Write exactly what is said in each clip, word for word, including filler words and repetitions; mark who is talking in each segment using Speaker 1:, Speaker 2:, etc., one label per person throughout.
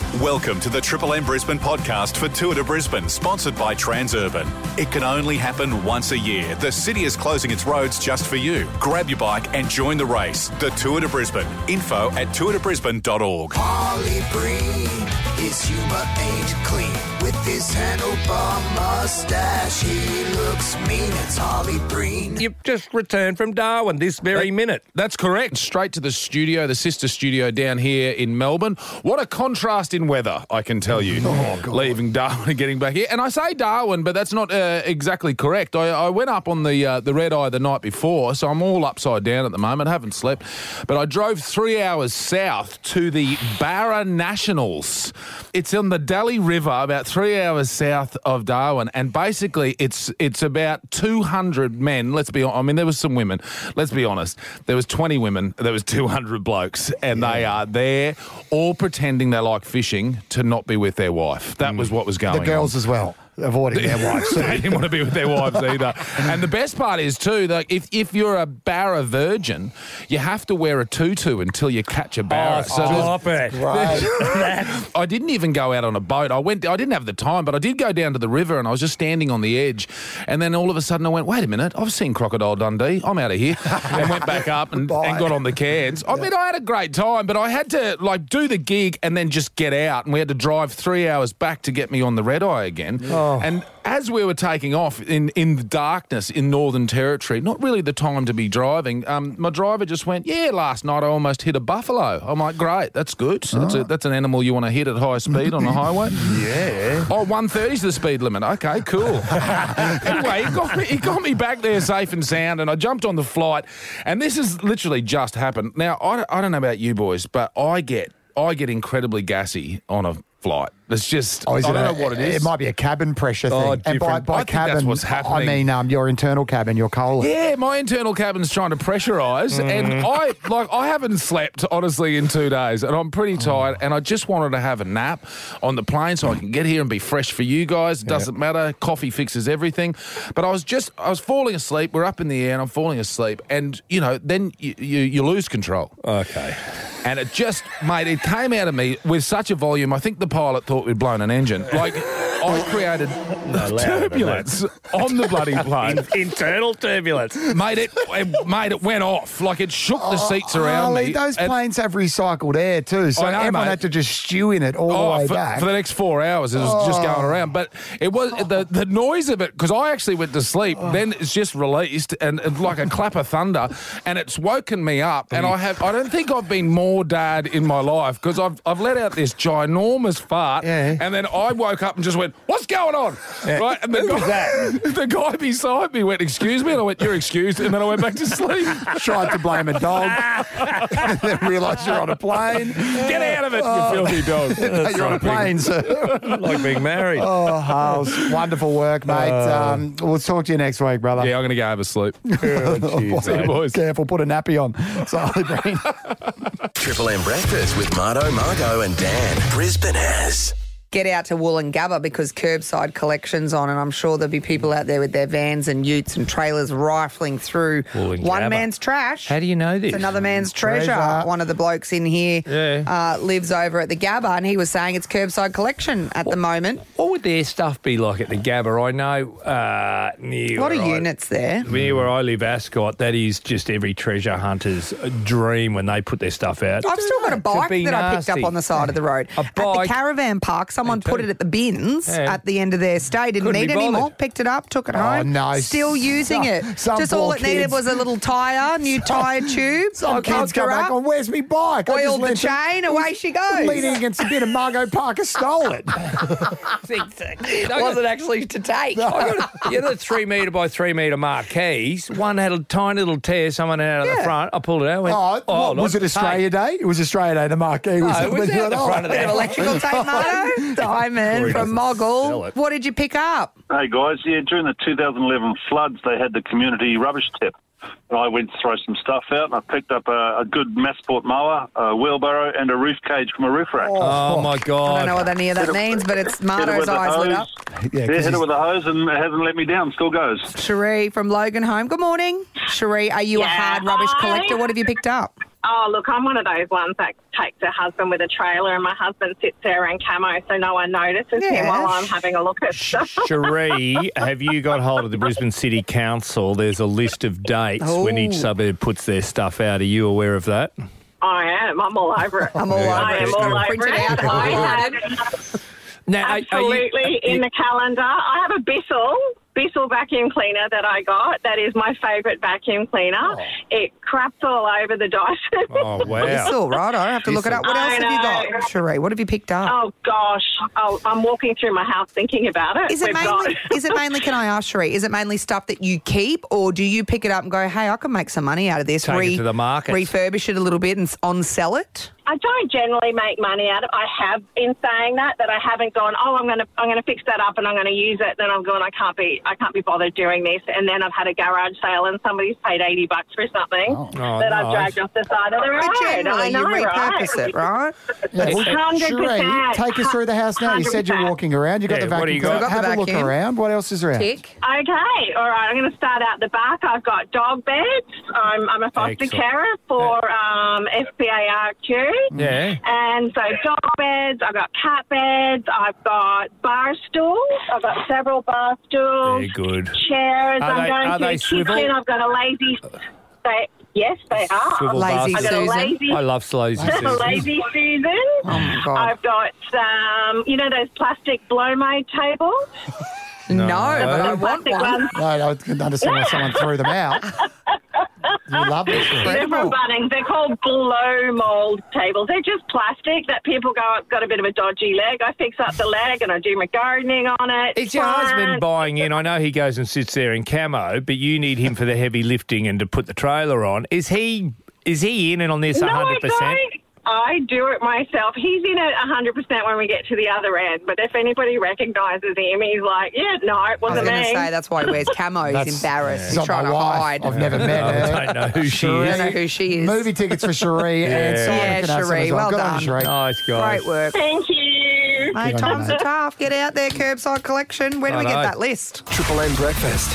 Speaker 1: Welcome to the Triple M Brisbane podcast for Tour de Brisbane, sponsored by Transurban. It can only happen once a year. The city is closing its roads just for you. Grab your bike and join the race. The Tour de Brisbane. Info at tour de brisbane dot org.
Speaker 2: Harley Breen, his humour ain't clean. With his handlebar mustache, he looks mean. It's Harley Breen.
Speaker 3: You've just returned from Darwin this very
Speaker 4: That-
Speaker 3: minute.
Speaker 4: That's correct. Straight to the studio, the sister studio down here in Melbourne. What a contrast in weather, I can tell you.
Speaker 3: Oh, God.
Speaker 4: Leaving Darwin and getting back here. And I say Darwin, but that's not uh, exactly correct. I, I went up on the uh, the red eye the night before, so I'm all upside down at the moment. I haven't slept. But I drove three hours south to the Barra Nationals. It's on the Daly River, about three hours south of Darwin. And basically, it's it's about two hundred men. Let's be honest. I mean, there was some women. Let's be honest. There was twenty women. There was two hundred blokes. And they are there all pretending they like fishing to not be with their wife. That was what was going on.
Speaker 5: The girls as well, avoiding their wives.
Speaker 4: They didn't want to be with their wives either. And the best part is, too, that if, if you're a Barra virgin, you have to wear a tutu until you catch a Barra.
Speaker 3: Oh, stop it.
Speaker 4: I didn't even go out on a boat. I went. I didn't have the time, but I did go down to the river and I was just standing on the edge. And then all of a sudden I went, wait a minute, I've seen Crocodile Dundee. I'm out of here. And went back up and, and got on the Cairns. I mean, I had a great time, but I had to, like, do the gig and then just get out. And we had to drive three hours back to get me on the red eye again.
Speaker 3: Oh.
Speaker 4: And as we were taking off in, in the darkness in Northern Territory, not really the time to be driving, um, my driver just went, yeah, last night I almost hit a buffalo. I'm like, great, that's good.
Speaker 5: Oh.
Speaker 4: That's, a, that's an animal you want to hit at high speed on a highway.
Speaker 5: Yeah.
Speaker 4: Oh, one thirty's the speed limit. Okay, cool. Anyway, he got, me, he got me back there safe and sound, and I jumped on the flight, and this has literally just happened. Now, I, I don't know about you boys, but I get I get incredibly gassy on a flight. It's just,
Speaker 5: Oh, is
Speaker 4: I
Speaker 5: it
Speaker 4: don't
Speaker 5: a-
Speaker 4: know what it is.
Speaker 5: It might be a cabin pressure thing.
Speaker 3: Oh,
Speaker 5: and by,
Speaker 3: different.
Speaker 5: by
Speaker 4: I think
Speaker 5: cabin,
Speaker 4: that's what's
Speaker 5: I
Speaker 4: happening.
Speaker 5: mean um, your internal cabin, your colon.
Speaker 4: Yeah, my internal cabin's trying to pressurise, and I like I haven't slept honestly in two days, and I'm pretty tired, and I just wanted to have a nap on the plane so I can get here and be fresh for you guys. It doesn't matter, coffee fixes everything. But I was just I was falling asleep. We're up in the air, and I'm falling asleep, and you know, then you you, you lose control.
Speaker 3: Okay.
Speaker 4: And it just, mate, it came out of me with such a volume. I think the pilot thought we'd blown an engine. Like, I created
Speaker 3: louder than
Speaker 4: turbulence on the bloody plane.
Speaker 3: Internal turbulence.
Speaker 4: Mate, it, it, mate, it went off. Like, it shook the seats around
Speaker 5: Harley,
Speaker 4: me.
Speaker 5: those
Speaker 4: And-
Speaker 5: planes have recycled air too, so
Speaker 4: I know,
Speaker 5: everyone
Speaker 4: mate.
Speaker 5: had to just stew in it all the
Speaker 4: Oh,
Speaker 5: way
Speaker 4: for,
Speaker 5: back.
Speaker 4: for the next four hours, it was just going around. But it was the, the noise of it, because I actually went to sleep. Then it's just released, and it's like a clap of thunder, and it's woken me up. And I have, I don't think I've been more dad in my life, because I've I've let out this ginormous fart,
Speaker 5: Yeah.
Speaker 4: and then I woke up and just went, "What's going on?" Right? And the
Speaker 3: Who was
Speaker 4: guy,
Speaker 3: that?
Speaker 4: the guy beside me went, "Excuse me," and I went, "You're excused," and then I went back to sleep.
Speaker 5: Tried to blame a dog, and then realised you're on a plane.
Speaker 4: Get out of it, you filthy dog!
Speaker 5: You're on a plane, sir.
Speaker 3: Like being married.
Speaker 5: Oh, Hals, wonderful work, mate. Um, we'll talk to you next week, brother.
Speaker 4: Yeah, I'm going to go have a sleep.
Speaker 3: Jeez,
Speaker 4: See you,
Speaker 3: mate.
Speaker 4: boys.
Speaker 5: Careful, put a nappy on. Sorry, Breen.
Speaker 2: Triple M Breakfast with Marto, Margo and Dan. Brisbane has.
Speaker 6: Get out to Woolloongabba because curbside collection's on, and I'm sure there'll be people out there with their vans and utes and trailers rifling through
Speaker 3: Woolloongabba.
Speaker 6: one man's trash.
Speaker 3: How do you know this?
Speaker 6: It's another man's treasure.
Speaker 5: Treasure.
Speaker 6: One of the blokes in here
Speaker 3: Yeah.
Speaker 6: uh, lives over at the Gabba, and he was saying it's curbside collection at the moment.
Speaker 3: What would their stuff be like at the Gabba? I know uh, near
Speaker 6: A lot of
Speaker 3: where I-
Speaker 6: units there.
Speaker 3: Near where I live, Ascot, that is just every treasure hunter's dream when they put their stuff out.
Speaker 6: I've still got a
Speaker 3: To
Speaker 6: bike
Speaker 3: be
Speaker 6: that I picked
Speaker 3: nasty.
Speaker 6: up on the side of the road.
Speaker 3: A
Speaker 6: At the
Speaker 3: bike?
Speaker 6: caravan park, someone
Speaker 3: Me too.
Speaker 6: put it at the bins
Speaker 3: Yeah.
Speaker 6: at the end of their stay. Didn't
Speaker 3: Couldn't
Speaker 6: need
Speaker 3: be
Speaker 6: any more.
Speaker 3: bothered.
Speaker 6: Picked it up, took it
Speaker 5: Oh,
Speaker 6: home.
Speaker 5: no.
Speaker 6: Still using
Speaker 5: Some-
Speaker 6: it.
Speaker 5: some
Speaker 6: Just all
Speaker 5: poor
Speaker 6: it needed
Speaker 5: kids.
Speaker 6: was a little tyre, new tyre tube.
Speaker 5: Some
Speaker 6: hooked
Speaker 5: kids come
Speaker 6: her
Speaker 5: back
Speaker 6: up,
Speaker 5: on, where's me bike? I just
Speaker 6: oiled the
Speaker 5: lent it-
Speaker 6: chain, away she goes.
Speaker 5: Leaning against a bit of Margot Parker stole it.
Speaker 6: It wasn't actually to take.
Speaker 3: I got a, you know, the three metre by three metre marquees. One had a tiny little tear. Someone had out of
Speaker 6: Yeah.
Speaker 3: the front. I pulled it out. Went,
Speaker 5: Oh, what, was
Speaker 3: look,
Speaker 5: it Australia Day? It was Australia Day, the marquee. Was
Speaker 3: No, it was
Speaker 5: when you
Speaker 3: out the
Speaker 5: went,
Speaker 3: front of
Speaker 5: oh.
Speaker 3: the
Speaker 6: Bit of electrical tape, Marto. Diamond
Speaker 3: Sorry,
Speaker 6: from
Speaker 3: doesn't sell
Speaker 6: Moggle.
Speaker 3: it.
Speaker 6: What did you pick up?
Speaker 7: Hey guys, yeah, during the two thousand eleven floods, they had the community rubbish tip. And I went to throw some stuff out, and I picked up a, a good Massport mower, a wheelbarrow, and a roof cage from a roof rack.
Speaker 3: Oh, my
Speaker 6: I
Speaker 3: God.
Speaker 6: don't know what any of that
Speaker 7: Hit it-
Speaker 6: means, but it's
Speaker 7: Hit it
Speaker 6: Marto's
Speaker 7: with a
Speaker 6: eyes lit up.
Speaker 7: hose.
Speaker 5: Yeah,
Speaker 7: Yeah,
Speaker 5: 'cause
Speaker 7: hit it
Speaker 5: he's-
Speaker 7: with a hose, and it hasn't let me down. Still goes.
Speaker 6: Cherie from Logan Home. Good morning. Cherie, are you a
Speaker 8: Yeah,
Speaker 6: hard rubbish
Speaker 8: hi.
Speaker 6: collector? What have you picked up?
Speaker 8: Oh, look, I'm one of those ones that takes her husband with a trailer and my husband sits there in camo so no one notices him
Speaker 6: Yeah.
Speaker 8: while I'm having a look at stuff.
Speaker 3: Cherie, have you got hold of the Brisbane City Council? There's a list of dates when each
Speaker 6: Oh.
Speaker 3: suburb puts their stuff out. Are you aware of that?
Speaker 8: I am. I'm all over it.
Speaker 6: I'm all
Speaker 8: I
Speaker 6: over
Speaker 8: am
Speaker 6: it.
Speaker 8: all over
Speaker 6: Print it
Speaker 8: it.
Speaker 6: out.
Speaker 8: I have
Speaker 3: Now, are- are you-
Speaker 8: absolutely in
Speaker 3: you-
Speaker 8: the calendar. I have a Bissell. Bissell vacuum cleaner that I got. That is my favourite vacuum cleaner. It craps all over the Dyson.
Speaker 3: Oh, wow.
Speaker 6: It's all right. I have to look it up. What
Speaker 8: I
Speaker 6: else have you
Speaker 8: know.
Speaker 6: got, Cherie? What have you picked up?
Speaker 8: Oh, gosh. Oh, I'm walking through my house thinking about it.
Speaker 6: Is it
Speaker 8: We've
Speaker 6: mainly?
Speaker 8: got-
Speaker 6: Is it mainly? Can I ask, Cherie? Is it mainly stuff that you keep, or do you pick it up and go, "Hey, I can make some money out of this"?
Speaker 3: Take it to the market.
Speaker 6: refurbish it a little bit, and s- on sell it.
Speaker 8: I don't generally make money out of it. I have been saying that, that I haven't gone, oh, I'm going to I'm going to fix that up and I'm going to use it. Then I'm going, I can't be I can't be bothered doing this. And then I've had a garage sale and somebody's paid eighty bucks for something
Speaker 3: Oh,
Speaker 8: that I've
Speaker 3: nice.
Speaker 8: dragged off the side of the road.
Speaker 6: But generally,
Speaker 8: I know,
Speaker 6: you
Speaker 8: right?
Speaker 6: repurpose it, right?
Speaker 5: Yeah, well,
Speaker 8: one hundred percent.
Speaker 5: Cherie, take us through the house now. You said you're
Speaker 8: one hundred percent.
Speaker 5: walking around. You got
Speaker 3: Yeah,
Speaker 5: the
Speaker 3: what do
Speaker 5: vacuum
Speaker 3: you got?
Speaker 5: cleaner.
Speaker 6: Got the
Speaker 5: Have a look
Speaker 6: vacuum.
Speaker 5: around. What else is around?
Speaker 6: Tick.
Speaker 8: Okay, all right. I'm going to start out the back. I've got dog beds. I'm, I'm a foster
Speaker 3: Excellent.
Speaker 8: carer for um, S P A R Q.
Speaker 3: Yeah.
Speaker 8: And so dog beds, I've got cat beds, I've got bar stools, I've got several bar stools,
Speaker 3: Very good.
Speaker 8: chairs.
Speaker 3: Are
Speaker 8: I'm
Speaker 3: they-
Speaker 8: going
Speaker 3: are
Speaker 8: to
Speaker 3: they
Speaker 8: the
Speaker 3: swivel?
Speaker 8: kitchen. I've got a lazy. They, yes, they are.
Speaker 3: Swivel
Speaker 6: Lazy
Speaker 8: I've got a
Speaker 6: Susan.
Speaker 8: lazy.
Speaker 3: I love Lazy
Speaker 8: a
Speaker 3: Susan.
Speaker 8: lazy Susan.
Speaker 6: Oh my God.
Speaker 8: I've got um, you know those plastic blow mold tables.
Speaker 6: No,
Speaker 3: No.
Speaker 6: but I want
Speaker 8: Plastic
Speaker 6: one.
Speaker 8: ones.
Speaker 5: No, I can understand why someone threw them out. You love this.
Speaker 8: They're from Bunnings. They're called blow mold tables. They're just plastic that people go, I've got a bit of a dodgy leg. I fix up the leg and I do my gardening on it.
Speaker 3: Is your
Speaker 8: Fine.
Speaker 3: husband buying in? I know he goes and sits there in camo, but you need him for the heavy lifting and to put the trailer on. Is he is he in and on this
Speaker 8: No,
Speaker 3: one hundred
Speaker 8: I
Speaker 3: percent?
Speaker 8: don't. I do it myself. He's in it one hundred percent when we get to the other end. But if anybody recognises him, he's like, yeah, no, it
Speaker 6: I was
Speaker 8: wasn't
Speaker 6: going to
Speaker 8: me.
Speaker 6: say that's why he wears camo. He's
Speaker 5: That's-
Speaker 6: embarrassed.
Speaker 5: She's
Speaker 6: He's
Speaker 5: not
Speaker 6: trying
Speaker 5: my
Speaker 6: to
Speaker 5: wife.
Speaker 6: hide.
Speaker 5: I've never met
Speaker 3: I
Speaker 5: her.
Speaker 3: don't know who she
Speaker 5: Cherie.
Speaker 3: is.
Speaker 6: I know who she is.
Speaker 5: Movie tickets for Cherie and
Speaker 3: Yeah.
Speaker 5: Simon
Speaker 6: Yeah,
Speaker 5: can have some
Speaker 6: Cherie,
Speaker 5: as well.
Speaker 6: well
Speaker 5: Good on
Speaker 6: done.
Speaker 5: you, Cherie.
Speaker 3: Nice guy.
Speaker 6: Great work.
Speaker 8: Thank you.
Speaker 6: Mate,
Speaker 5: Good on you,
Speaker 6: times are
Speaker 5: mate.
Speaker 6: tough. Get out there, curbside collection. Where do we get
Speaker 3: Righto.
Speaker 6: that list?
Speaker 2: Triple M breakfast.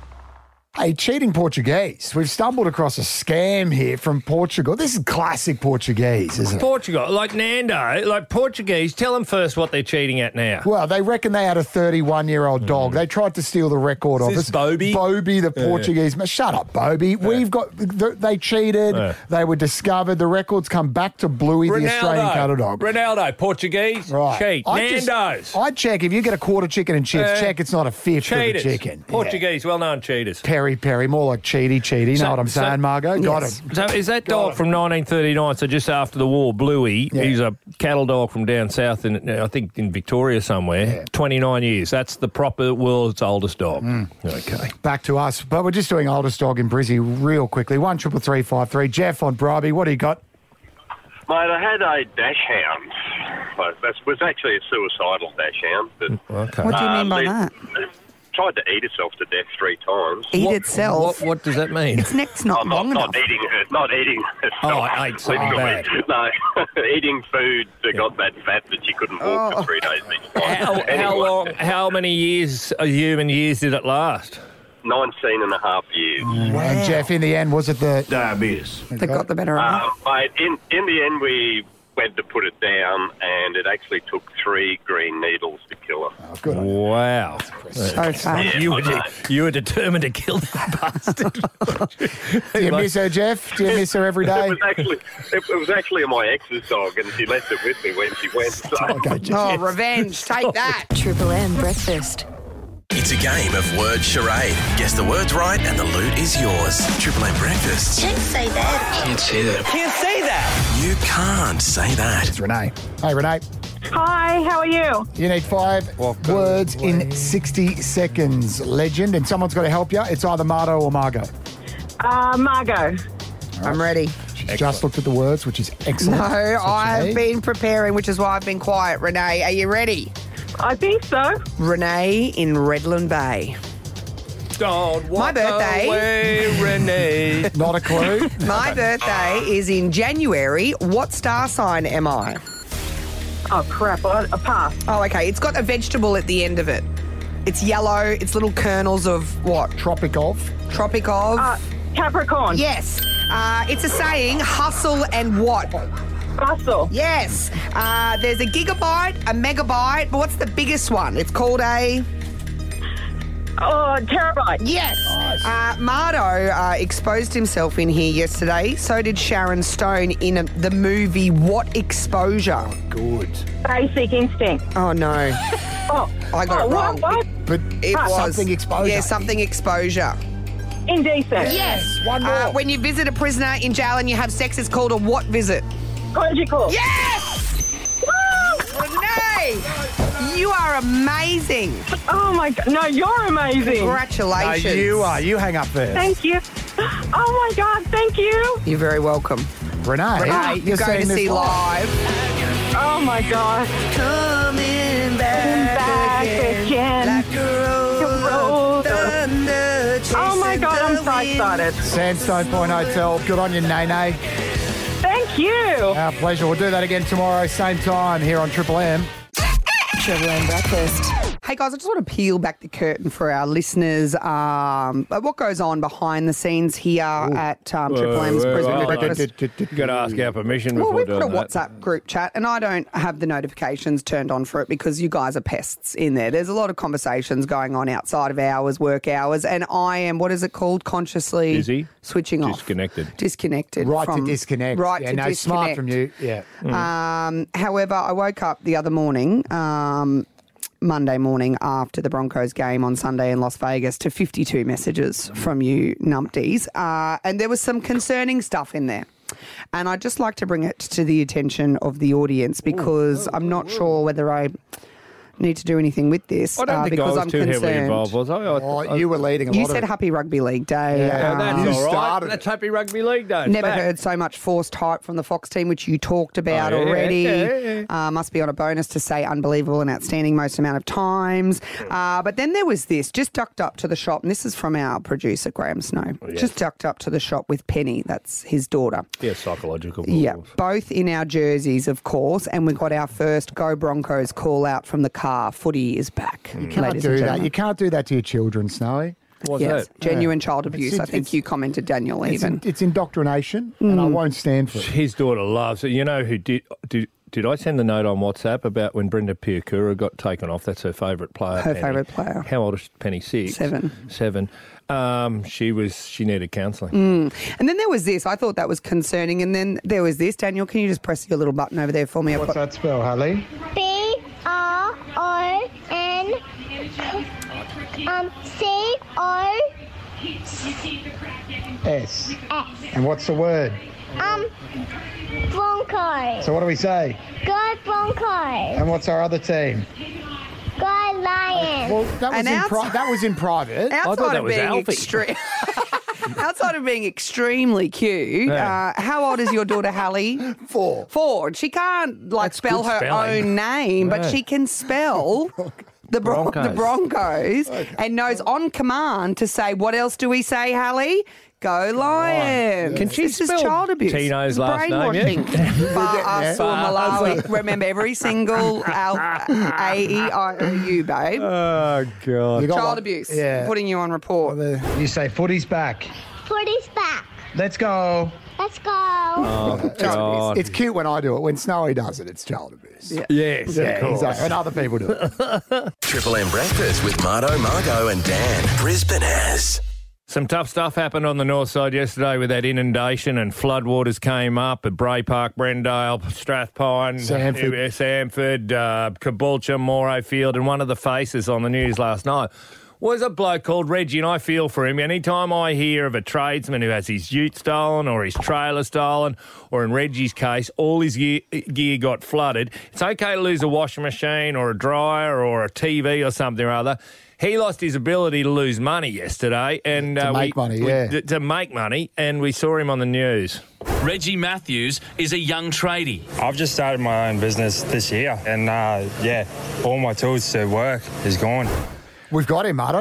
Speaker 5: Hey, cheating Portuguese. We've stumbled across a scam here from Portugal. This is classic Portuguese, isn't it?
Speaker 3: Portugal, like Nando, like Portuguese. Tell them first what they're cheating at now.
Speaker 5: Well, they reckon they had a thirty-one-year-old dog. They tried to steal the record of
Speaker 3: Is
Speaker 5: us.
Speaker 3: this Bobby?
Speaker 5: Bobby, the Portuguese. man. Shut up, Bobby. We've got. They cheated.
Speaker 3: Yeah.
Speaker 5: They were discovered. The records come back to Bluey, the Australian cattle dog.
Speaker 3: Ronaldo, Portuguese,
Speaker 5: Right.
Speaker 3: cheat.
Speaker 5: I'd just-
Speaker 3: Nando's,
Speaker 5: I'd check if you get a quarter chicken and chips.
Speaker 3: Uh,
Speaker 5: check it's not a fifth
Speaker 3: cheaters.
Speaker 5: of the chicken. Yeah.
Speaker 3: Portuguese, well-known cheaters.
Speaker 5: Peri Peri, more like cheaty cheaty.
Speaker 3: So-
Speaker 5: know what I'm
Speaker 3: so-
Speaker 5: saying, Margot? Got
Speaker 6: Yes.
Speaker 5: him.
Speaker 3: So is that dog from nineteen thirty-nine, so just after the war, Bluey,
Speaker 5: Yeah.
Speaker 3: he's a cattle dog from down south, in I think in Victoria somewhere, twenty-nine years. That's the proper world's oldest dog.
Speaker 5: Mm.
Speaker 3: Okay.
Speaker 5: Back to us, but we're just doing oldest dog in Brizzy real quickly. One triple three five three. Jeff on Bribey. What do you got?
Speaker 9: Mate, I had a dash hound. Well, that was actually a suicidal dash hound. But,
Speaker 3: Okay.
Speaker 6: What do you
Speaker 9: uh,
Speaker 6: mean by
Speaker 9: li-
Speaker 6: that?
Speaker 9: it tried to eat itself to death three times.
Speaker 6: Eat
Speaker 3: What-
Speaker 6: itself.
Speaker 3: What, what does that mean?
Speaker 6: Its neck's not
Speaker 9: Oh, not,
Speaker 6: long
Speaker 9: not
Speaker 6: enough.
Speaker 9: eating it, not eating itself.
Speaker 3: Oh, it ate something
Speaker 9: literally. No, eating food that got that fat that you couldn't walk
Speaker 6: Oh.
Speaker 9: for three days each time.
Speaker 3: How, how
Speaker 9: Anyway,
Speaker 3: long? How many years, uh, human years, did it last?
Speaker 9: nineteen and a half years.
Speaker 5: And Jeff, in the end, was it the
Speaker 2: Diabetes.
Speaker 6: They got the better of
Speaker 9: Uh, mate, in, in the end, we went to put it down, and it actually took three green needles to kill her.
Speaker 5: Oh, good.
Speaker 3: Wow.
Speaker 6: it. So fun.
Speaker 3: You were, de- you were determined to kill that bastard.
Speaker 5: Do you miss her, Jeff? Do you miss her every
Speaker 9: It
Speaker 5: day?
Speaker 9: was actually it, it was actually my ex's dog, and she left it with me when she went. So.
Speaker 5: Okay, Jeff.
Speaker 6: Oh, revenge. Take that.
Speaker 10: Triple M breakfast.
Speaker 11: It's a game of word charade. Guess the words right and the loot is yours. Triple M breakfast.
Speaker 10: Can't say that.
Speaker 11: Can't say that.
Speaker 3: Can't say that.
Speaker 11: You can't say that.
Speaker 5: It's Renee. Hey, Renee.
Speaker 8: Hi, how are you?
Speaker 5: You need five words in sixty seconds, legend, and someone's got to help you. It's either Marto or Margot.
Speaker 8: Uh, Margot.
Speaker 6: I'm ready.
Speaker 5: She's just looked at the words, which is excellent.
Speaker 6: No,
Speaker 5: That's what you
Speaker 6: I've
Speaker 5: need.
Speaker 6: been preparing, which is why I've been quiet. Renee, are you ready?
Speaker 8: I think so.
Speaker 6: Renee in Redland Bay.
Speaker 3: Don't walk
Speaker 6: My birthday.
Speaker 3: away, Renee.
Speaker 5: Not a clue.
Speaker 6: My birthday is in January. What star sign am I?
Speaker 8: Oh, crap. I, I pass.
Speaker 6: Oh, okay. It's got a vegetable at the end of it. It's yellow. It's little kernels of what?
Speaker 5: Tropic of.
Speaker 6: Tropic of?
Speaker 8: Uh, Capricorn.
Speaker 6: Yes. Uh, it's a saying, hustle and what?
Speaker 8: Hustle.
Speaker 6: Yes. Uh, there's a gigabyte, a megabyte, but what's the biggest one? It's called a...
Speaker 8: Oh, terabyte.
Speaker 6: Yes. Uh, Mardo uh, exposed himself in here yesterday. So did Sharon Stone in a, the movie What Exposure?
Speaker 5: Good.
Speaker 8: Basic Instinct.
Speaker 6: Oh, no.
Speaker 8: Oh,
Speaker 6: I got
Speaker 8: oh,
Speaker 6: it wrong.
Speaker 8: What? what?
Speaker 5: But
Speaker 6: It was
Speaker 5: something exposure.
Speaker 6: Yeah, something exposure.
Speaker 8: Indecent.
Speaker 5: Yes, one more.
Speaker 6: Uh, when you visit a prisoner in jail and you have sex, it's called a what visit?
Speaker 8: Conjugal.
Speaker 6: Yes! Woo! Renee, you are amazing.
Speaker 8: Oh, my God. No, you're amazing.
Speaker 5: No,
Speaker 6: Congratulations.
Speaker 5: you are. You hang up first.
Speaker 8: Thank you. Oh, my God. Thank you.
Speaker 6: You're very welcome.
Speaker 5: Renee,
Speaker 6: Renee, you're going to
Speaker 5: seeing
Speaker 6: see
Speaker 5: this
Speaker 6: live.
Speaker 8: Oh, my God.
Speaker 6: Coming back,
Speaker 8: Back
Speaker 6: again,
Speaker 8: again.
Speaker 6: like a roll of thunder,
Speaker 8: Oh, my
Speaker 6: chasing
Speaker 8: God. I'm
Speaker 6: the
Speaker 8: so
Speaker 6: wind.
Speaker 8: excited.
Speaker 5: Sandstone Point Hotel. Good on you, Nene.
Speaker 8: Thank you.
Speaker 5: Our pleasure. We'll do that again tomorrow, same time here on Triple M.
Speaker 10: Triple M Breakfast.
Speaker 6: Hey guys, I just want to peel back the curtain for our listeners. Um, what goes on behind the scenes here at um, Triple M's
Speaker 3: Whoa,
Speaker 6: Brisbane
Speaker 3: whoa, whoa.
Speaker 6: Breakfast.
Speaker 3: You've got to ask our permission
Speaker 6: Well,
Speaker 3: before
Speaker 6: we put
Speaker 3: doing
Speaker 6: a
Speaker 3: that.
Speaker 6: WhatsApp group chat, and I don't have the notifications turned on for it because you guys are pests in there. There's a lot of conversations going on outside of hours, work hours, and I am, what is it called, consciously
Speaker 3: Busy?
Speaker 6: switching off.
Speaker 3: Disconnected.
Speaker 6: Disconnected.
Speaker 5: Right
Speaker 6: from,
Speaker 5: to disconnect.
Speaker 6: Right
Speaker 5: yeah,
Speaker 6: to
Speaker 5: no,
Speaker 6: disconnect.
Speaker 5: smart from you. Yeah.
Speaker 6: Um, however, I woke up the other morning, um, Monday morning after the Broncos game on Sunday in Las Vegas, to fifty-two messages from you numpties. Uh, and there was some concerning stuff in there. And I'd just like to bring it to the attention of the audience because I'm not sure whether I need to do anything with this
Speaker 3: I don't
Speaker 6: uh,
Speaker 3: think
Speaker 6: because
Speaker 3: I was
Speaker 6: I'm
Speaker 3: too
Speaker 6: concerned.
Speaker 3: heavily involved, was I? I,
Speaker 5: Oh,
Speaker 3: I
Speaker 5: you were leading a
Speaker 6: You
Speaker 5: lot
Speaker 6: said
Speaker 5: of
Speaker 6: Happy Rugby League Day.
Speaker 5: Yeah,
Speaker 3: Oh, that's
Speaker 6: um,
Speaker 5: You
Speaker 3: all right.
Speaker 5: started
Speaker 3: That's
Speaker 5: it.
Speaker 3: Happy Rugby League Day. It's
Speaker 6: Never
Speaker 3: back.
Speaker 6: heard so much forced hype from the Fox team, which you talked about
Speaker 3: Oh, yeah,
Speaker 6: already.
Speaker 3: yeah, yeah.
Speaker 6: Uh, must be on a bonus to say unbelievable and outstanding most amount of times. Uh, but then there was this, just ducked up to the shop, and this is from our producer, Graham Snow.
Speaker 3: yes.
Speaker 6: Just ducked up to the shop with Penny, that's his daughter.
Speaker 3: Yeah, psychological.
Speaker 6: Yeah,
Speaker 3: rules.
Speaker 6: both in our jerseys, of course, and we got our first Go Broncos call out from the car. Footy is back.
Speaker 5: You can't
Speaker 6: ladies
Speaker 5: do
Speaker 6: and
Speaker 5: that.
Speaker 6: gentlemen.
Speaker 5: You can't do that to your children, Snowy.
Speaker 3: What's
Speaker 6: Yes,
Speaker 3: that?
Speaker 6: genuine child abuse.
Speaker 5: It's-
Speaker 6: I think
Speaker 5: it's-
Speaker 6: you commented, Daniel,
Speaker 5: It's,
Speaker 6: even.
Speaker 5: it's indoctrination, and I won't stand for it.
Speaker 3: His daughter loves it. You know who did, did did I send the note on WhatsApp about when Brenda Piakura got taken off? That's her favourite player.
Speaker 6: Her
Speaker 3: Penny.
Speaker 6: favourite player.
Speaker 3: How old is Penny? Six?
Speaker 6: Seven.
Speaker 3: Seven. Um, she was. She needed counselling.
Speaker 6: Mm. And then there was this. I thought that was concerning. And then there was this. Daniel, can you just press your little button over there for me? I've
Speaker 12: What's
Speaker 6: got-
Speaker 12: that spell, Hallie?
Speaker 13: B R O N um C O
Speaker 12: S.
Speaker 13: S.
Speaker 12: And what's the word?
Speaker 13: Um Broncos.
Speaker 12: So what do we say?
Speaker 13: Go Broncos.
Speaker 12: And what's our other team?
Speaker 13: Go Lions.
Speaker 5: Well, that was,
Speaker 6: And
Speaker 5: in,
Speaker 6: outs-
Speaker 5: pri- that was in private.
Speaker 6: Outside
Speaker 3: that
Speaker 6: of
Speaker 3: was
Speaker 6: being
Speaker 3: Alfie.
Speaker 6: extreme. Outside of being extremely cute,
Speaker 3: Yeah.
Speaker 6: uh, how old is your daughter, Hallie?
Speaker 5: Four.
Speaker 6: Four. She can't like
Speaker 3: That's
Speaker 6: spell
Speaker 3: good
Speaker 6: her
Speaker 3: spelling.
Speaker 6: own name, but
Speaker 3: Yeah.
Speaker 6: she can spell the Bron-
Speaker 3: Broncos.
Speaker 6: the Broncos, and knows on command to say, "What else do we say, Hallie? Go Lions!"
Speaker 3: Can she
Speaker 6: This is
Speaker 3: spell
Speaker 6: child abuse.
Speaker 3: Tino's
Speaker 6: It's
Speaker 3: last name, yeah?
Speaker 6: brainwashing. Ba'asu Malawi. Remember every single al- A E I O U, babe.
Speaker 3: Oh God.
Speaker 5: You got
Speaker 6: Child
Speaker 5: one-
Speaker 6: abuse.
Speaker 5: Yeah.
Speaker 6: Putting you on report.
Speaker 12: You say footy's back.
Speaker 13: Footy's back.
Speaker 12: Let's go.
Speaker 13: Let's go.
Speaker 3: Oh God.
Speaker 5: It's cute when I do it. When Snowy does it, it's child abuse. Yeah,
Speaker 3: Yes, of course.
Speaker 5: exactly. And other people do it.
Speaker 11: Triple M Breakfast with Marto, Margo and Dan. Brisbane has.
Speaker 3: Some tough stuff happened on the north side yesterday with that inundation and floodwaters came up at Bray Park, Brendale, Strathpine,
Speaker 5: Samford.
Speaker 3: uh, Samford, uh, Caboolture, Morayfield, and one of the faces on the news last night was a bloke called Reggie, and I feel for him. Anytime I hear of a tradesman who has his ute stolen or his trailer stolen, or in Reggie's case, all his gear, gear got flooded, it's okay to lose a washing machine or a dryer or a T V or something or other. He lost his ability to lose money yesterday, and
Speaker 5: To
Speaker 3: uh,
Speaker 5: make
Speaker 3: we,
Speaker 5: money,
Speaker 3: we-
Speaker 5: yeah.
Speaker 3: to, to make money, and we saw him on the news.
Speaker 14: Reggie Matthews is a young tradie.
Speaker 15: I've just started my own business this year, and uh, yeah, all my tools to work is gone.
Speaker 5: We've got him, Marto.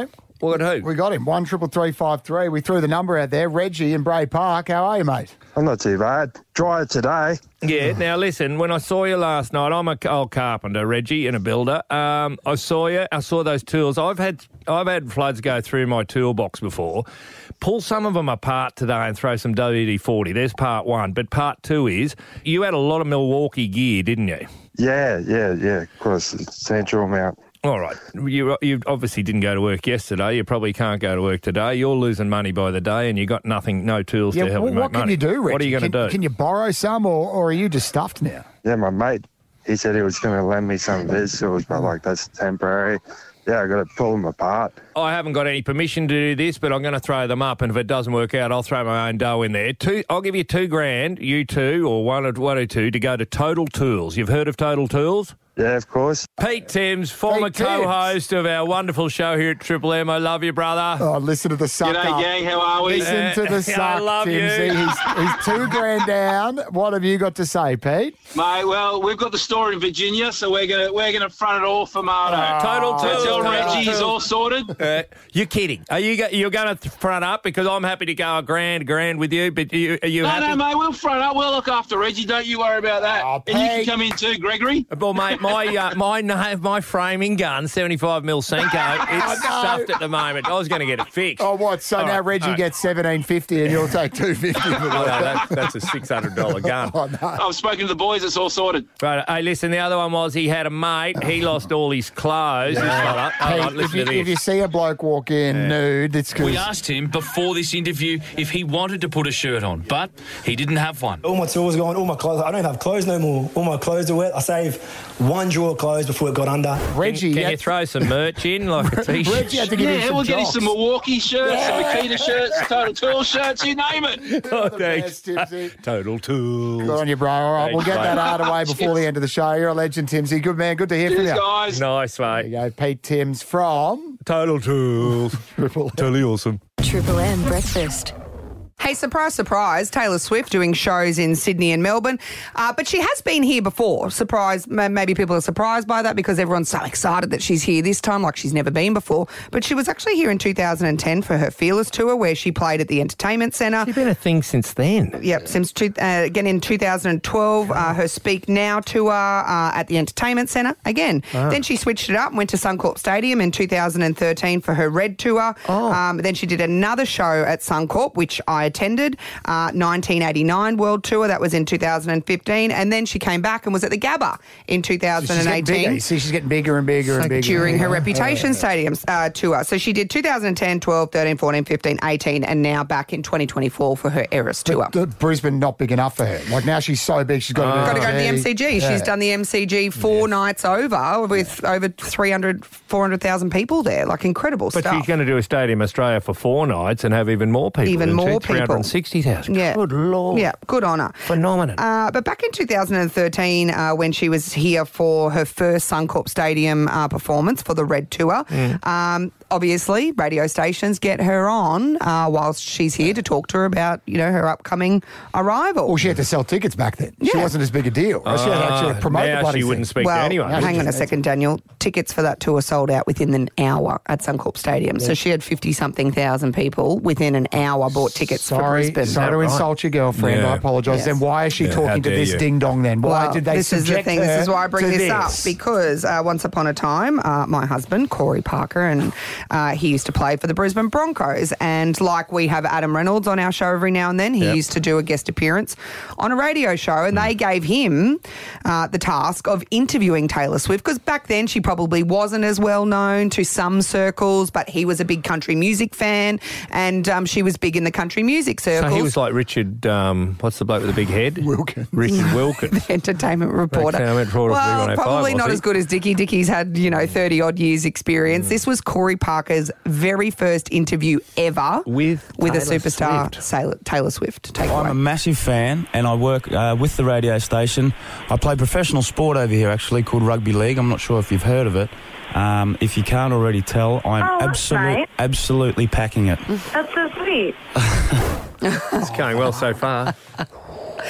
Speaker 3: What who?
Speaker 5: We got him. One triple three five three. We threw the number out there. Reggie in Bray Park. How are you, mate?
Speaker 16: I'm not too bad. Drier today.
Speaker 3: Yeah, now listen, when I saw you last night, I'm a old carpenter, Reggie, and a builder. Um, I saw you, I saw those tools. I've had I've had floods go through my toolbox before. Pull some of them apart today and throw some W D forty. There's part one. But part two is, you had a lot of Milwaukee gear, didn't you?
Speaker 16: Yeah, yeah, yeah. Of course, it's essential amount.
Speaker 3: All right. You you obviously didn't go to work yesterday. You probably can't go to work today. You're losing money by the day and you got nothing, no tools
Speaker 5: Yeah,
Speaker 3: to help
Speaker 5: well,
Speaker 3: you make
Speaker 5: what can
Speaker 3: money.
Speaker 5: you do, Reggie?
Speaker 3: What are you going to
Speaker 5: Can-
Speaker 3: do?
Speaker 5: Can you borrow some, or, or are you just stuffed now?
Speaker 16: Yeah, my mate, he said he was going to lend me some of his tools, but like that's temporary. Yeah, I got to pull them apart.
Speaker 3: I haven't got any permission to do this, but I'm going to throw them up, and if it doesn't work out, I'll throw my own dough in there. Two, I'll give you two grand, you two, or one or, one or two, to go to Total Tools. You've heard of Total Tools?
Speaker 16: Yeah, of course.
Speaker 3: Pete Timms, former
Speaker 5: Pete Timms.
Speaker 3: co-host of our wonderful show here at Triple M. I love you, brother.
Speaker 5: Oh, listen to the suck
Speaker 17: G'day,
Speaker 5: up.
Speaker 17: gang. How are we?
Speaker 5: Listen to the
Speaker 3: I
Speaker 5: suck,
Speaker 3: love you.
Speaker 5: Timsy. He's, he's two grand down. What have you got to say, Pete?
Speaker 17: Mate, well, we've got the store in Virginia, so we're gonna we're gonna front it all for Marto.
Speaker 3: Total
Speaker 17: so
Speaker 3: Tools.
Speaker 17: tell
Speaker 3: Total
Speaker 17: Reggie he's
Speaker 3: Tools.
Speaker 17: all sorted.
Speaker 3: Uh, you're kidding. Are you? Go, you're going to front up because I'm happy to go a grand, grand with you. But you, are you
Speaker 17: No,
Speaker 3: happy?
Speaker 17: no, mate, we'll front up. We'll look after Reggie. Don't you worry about that.
Speaker 5: Oh,
Speaker 17: and you can
Speaker 5: Pete.
Speaker 17: come in too, Gregory.
Speaker 3: Well, mate, my uh, my my framing gun, seventy-five mil Senko, it's
Speaker 5: no.
Speaker 3: stuffed at the moment. I was going to get it fixed.
Speaker 5: Oh, what? So
Speaker 3: All
Speaker 5: now
Speaker 3: right,
Speaker 5: Reggie
Speaker 3: all right.
Speaker 5: gets seventeen fifty, and you'll take two fifty for
Speaker 3: Oh, no,
Speaker 5: that.
Speaker 3: that's, that's a six hundred dollars gun.
Speaker 5: Oh, no.
Speaker 17: I've spoken to the boys. It's all sorted.
Speaker 3: Right, hey, listen, the other one was he had a mate. He lost all his clothes. This fella. Hold on,
Speaker 5: Hey, if,
Speaker 3: listen
Speaker 5: you,
Speaker 3: to
Speaker 5: if you
Speaker 3: this.
Speaker 5: see a bloke walk in nude, it's
Speaker 14: We
Speaker 5: because
Speaker 14: asked him before this interview if he wanted to put a shirt on, but he didn't have one.
Speaker 18: All my tools gone, all my clothes. I don't have clothes no more. All my clothes are wet. I saved one drawer of clothes before it got under.
Speaker 5: Reggie.
Speaker 3: Can
Speaker 5: had-
Speaker 3: you throw some merch in, like a t-shirt?
Speaker 5: Reggie had to give him
Speaker 17: Yeah,
Speaker 5: some
Speaker 17: we'll get you
Speaker 5: jocks.
Speaker 17: some Milwaukee shirts, some Makita shirts, Total Tool shirts, you name it.
Speaker 3: Oh,
Speaker 5: the
Speaker 3: thanks.
Speaker 5: best, Timsy.
Speaker 3: Total Tools.
Speaker 5: Good on you, bro. All right,
Speaker 3: Thanks,
Speaker 5: we'll get
Speaker 3: mate.
Speaker 5: that out of the way before the end of the show. You're a legend, Timsy. Good man. Good to hear from
Speaker 17: Cheers,
Speaker 5: you.
Speaker 17: guys.
Speaker 3: Nice,
Speaker 5: There
Speaker 3: mate.
Speaker 5: you go. Pete Timms from
Speaker 3: Total Tools. Totally awesome.
Speaker 10: Triple M breakfast.
Speaker 6: Hey, surprise, surprise, Taylor Swift doing shows in Sydney and Melbourne. Uh, but she has been here before. Surprise, ma- maybe people are surprised by that because everyone's so excited that she's here this time like she's never been before. But she was actually here in two thousand ten for her Fearless tour where she played at the Entertainment Centre.
Speaker 3: She's been a thing since then.
Speaker 6: Yep, since two, uh, again in two thousand twelve, uh, her Speak Now tour uh, at the Entertainment Centre again.
Speaker 3: Ah.
Speaker 6: Then she switched it up and went to Suncorp Stadium in two thousand thirteen for her Red tour.
Speaker 3: Oh.
Speaker 6: Um, then she did another show at Suncorp, which I attended, uh, nineteen eighty-nine World Tour. That was in two thousand fifteen. And then she came back and was at the Gabba in two thousand eighteen.
Speaker 5: She's getting bigger. You see, she's getting bigger and bigger and bigger.
Speaker 6: During her
Speaker 5: Yeah.
Speaker 6: Reputation Stadium uh, tour. So she did two thousand ten, twelve, thirteen, fourteen, fifteen, eighteen, and now back in twenty twenty-four for her Eras tour.
Speaker 5: But, but Brisbane not big enough for her. Like now she's so big, she's got to
Speaker 6: Got to go to the M C G.
Speaker 5: Yeah.
Speaker 6: She's done the M C G four nights over with over three hundred, four hundred thousand people there. Like incredible
Speaker 3: But
Speaker 6: stuff.
Speaker 3: she's going to do a Stadium Australia for four nights and have even more people.
Speaker 6: Even
Speaker 3: isn't she?
Speaker 6: more people.
Speaker 3: three hundred sixty thousand.
Speaker 6: Yeah.
Speaker 3: Good Lord.
Speaker 6: Yeah, good on her.
Speaker 3: Phenomenon.
Speaker 6: Uh, but back in two thousand thirteen, uh, when she was here for her first Suncorp Stadium uh, performance for the Red Tour,
Speaker 3: Mm.
Speaker 6: um, obviously radio stations get her on uh, whilst she's here to talk to her about, you know, her upcoming arrival.
Speaker 5: Well, she had to sell tickets back then. She
Speaker 6: Yeah.
Speaker 5: wasn't as big a deal. she had to actually
Speaker 3: Ah,
Speaker 5: promote
Speaker 3: now
Speaker 5: the bloody
Speaker 3: she wouldn't
Speaker 5: thing.
Speaker 3: speak
Speaker 6: well,
Speaker 3: to anyone.
Speaker 6: hang on a second, Daniel. Tickets for that tour sold out within an hour at Suncorp Stadium. So she had fifty-something thousand people within an hour bought tickets for
Speaker 5: Sorry,
Speaker 6: Brisbane.
Speaker 5: sorry to insult your girlfriend.
Speaker 3: Yeah.
Speaker 5: I apologise.
Speaker 6: Yes.
Speaker 5: Then why is she
Speaker 3: Yeah, how
Speaker 5: talking to
Speaker 3: dare
Speaker 5: this
Speaker 3: you.
Speaker 5: ding dong then? Why
Speaker 6: Well,
Speaker 5: did they
Speaker 6: this is the
Speaker 5: subject
Speaker 6: thing.
Speaker 5: her
Speaker 6: This is why I bring
Speaker 5: to
Speaker 6: this, up
Speaker 5: this?
Speaker 6: because uh, once upon a time, uh, my husband Corey Parker, and uh, he used to play for the Brisbane Broncos. And like we have Adam Reynolds on our show every now and then, he
Speaker 3: Yep.
Speaker 6: used to do a guest appearance on a radio show, and they gave him uh, the task of interviewing Taylor Swift because back then she probably wasn't as well known to some circles, but he was a big country music fan, and um, she was big in the country music
Speaker 3: So
Speaker 6: circles.
Speaker 3: he was like Richard, um, what's the bloke with the big head?
Speaker 5: Wilkins.
Speaker 3: Richard Wilkins.
Speaker 6: entertainment reporter.
Speaker 3: Entertainment reporter for
Speaker 6: well,
Speaker 3: B one oh five,
Speaker 6: probably
Speaker 3: was
Speaker 6: not
Speaker 3: he?
Speaker 6: as good as Dickie. Dickie's had, you know, thirty odd years experience. This was Corey Parker's very first interview ever
Speaker 3: With
Speaker 6: with a
Speaker 3: Taylor
Speaker 6: superstar,
Speaker 3: Swift.
Speaker 6: Taylor, Taylor Swift. Take it
Speaker 15: I'm
Speaker 6: away.
Speaker 15: a massive fan and I work uh, with the radio station. I play professional sport over here actually called rugby league. I'm not sure if you've heard of it. Um, if you can't already tell, I'm
Speaker 8: Oh, that's
Speaker 15: absolute,
Speaker 8: nice.
Speaker 15: absolutely packing it.
Speaker 8: That's so sweet.
Speaker 3: It's going well so far.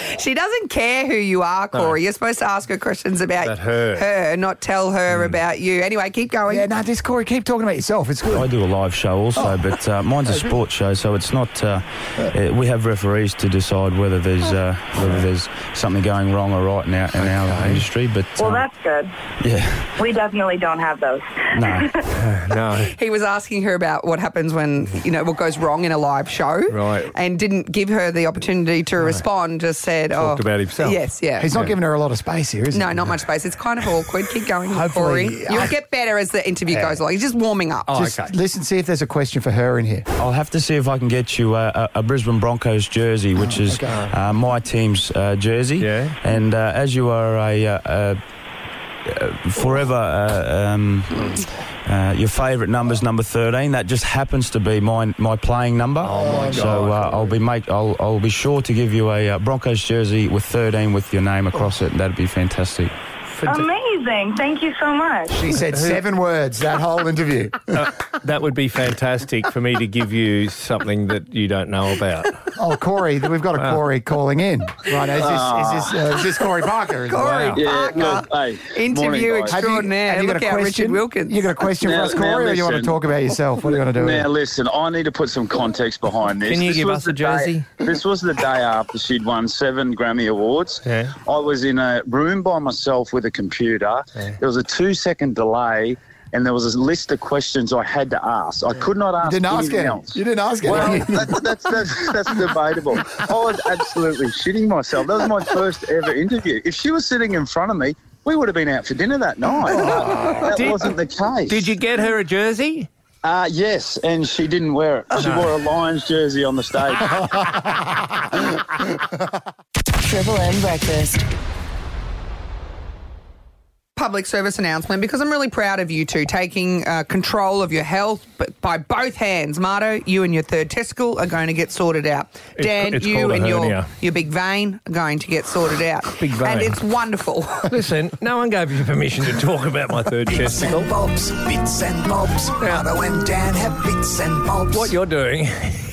Speaker 6: She doesn't care who you are, Corey.
Speaker 3: No.
Speaker 6: You're supposed to ask her questions about,
Speaker 3: About her.
Speaker 6: her, not tell her about you. Anyway, keep going.
Speaker 5: Yeah, no, just Corey, keep talking about yourself. It's good.
Speaker 15: I do a live show also,
Speaker 5: Oh.
Speaker 15: but uh, mine's a sports show, so it's not. Uh, uh, we have referees to decide whether there's uh, whether there's something going wrong or right in our, in our industry. But
Speaker 19: Well,
Speaker 15: um,
Speaker 19: that's good.
Speaker 15: yeah,
Speaker 19: We definitely don't have those.
Speaker 15: no,
Speaker 3: no.
Speaker 6: He was asking her about what happens when, you know, what goes wrong in a live show.
Speaker 3: Right.
Speaker 6: And didn't give her the opportunity to respond, just said,
Speaker 3: Talked
Speaker 6: oh.
Speaker 3: about himself.
Speaker 6: Yes, yeah.
Speaker 5: He's not giving her a lot of space here, is he?
Speaker 6: No, not much space. It's kind of awkward. Keep going,
Speaker 5: Hopefully-
Speaker 6: Corey. You'll get better as the interview goes along. He's just warming up.
Speaker 5: Just listen, see if there's a question for her in here.
Speaker 15: I'll have to see if I can get you a, a, a Brisbane Broncos jersey, which is
Speaker 5: okay.
Speaker 15: uh, my team's uh, jersey.
Speaker 3: Yeah.
Speaker 15: And uh, as you are a, uh, uh, uh, forever uh, um, uh, your favourite number's number thirteen. That just happens to be my my playing number.
Speaker 3: Oh my
Speaker 15: So uh, I'll be make I'll I'll be sure to give you a uh, Broncos jersey with thirteen with your name across it. That'd be fantastic.
Speaker 19: Amazing. Thank you so much.
Speaker 5: She said seven words that whole interview.
Speaker 3: Uh, that would be fantastic for me to give you something that you don't know about.
Speaker 5: Oh, Corey, we've got a
Speaker 3: Wow.
Speaker 5: Corey calling in. Right, is this, is this, uh, is this Corey Parker? Is it?
Speaker 6: Corey
Speaker 5: Wow.
Speaker 17: Yeah,
Speaker 6: Parker.
Speaker 17: good. Hey,
Speaker 6: Interview
Speaker 17: morning, guys.
Speaker 5: Have you,
Speaker 6: extraordinaire.
Speaker 5: have you got
Speaker 6: Look
Speaker 5: a
Speaker 6: out,
Speaker 5: question?
Speaker 6: Richard Wilkins.
Speaker 5: You got a question
Speaker 17: Now-
Speaker 5: for us,
Speaker 17: now
Speaker 5: Corey, or you want to
Speaker 17: listen.
Speaker 5: talk about yourself? What are you going to do?
Speaker 17: Now, listen, I need to put some context behind this.
Speaker 3: Can you
Speaker 17: This
Speaker 3: give
Speaker 17: was
Speaker 3: us
Speaker 17: the
Speaker 3: a jersey?
Speaker 17: Day, this was the day after she'd won seven Grammy Awards.
Speaker 3: Yeah.
Speaker 17: I was in a room by myself with a computer.
Speaker 3: Yeah.
Speaker 17: There was a two-second delay, and there was a list of questions I had to ask. I could not ask
Speaker 5: You didn't ask
Speaker 17: anything
Speaker 5: any.
Speaker 17: else.
Speaker 5: You didn't ask any.
Speaker 17: Well, that, that's, that's, that's debatable. I was absolutely shitting myself. That was my first ever interview. If she was sitting in front of me, we would have been out for dinner that night. But that
Speaker 3: Did-
Speaker 17: wasn't the case.
Speaker 3: Did you get her a jersey?
Speaker 17: Uh, yes, and she didn't wear it. She wore a Lions jersey on the stage.
Speaker 10: Triple M breakfast.
Speaker 6: Public service announcement, because I'm really proud of you two taking uh, control of your health, but by both hands. Marto, you and your third testicle are going to get sorted out.
Speaker 3: It's-
Speaker 6: Dan,
Speaker 3: it's
Speaker 6: you
Speaker 3: called a
Speaker 6: and your
Speaker 3: hernia.
Speaker 6: your big vein are going to get sorted out.
Speaker 3: Big vein.
Speaker 6: And it's wonderful.
Speaker 3: Listen, no one gave you permission to talk about my third
Speaker 2: Bits
Speaker 3: testicle.
Speaker 2: and bobs, bits and bobs. Marto and Dan have bits and bobs.
Speaker 3: What you're doing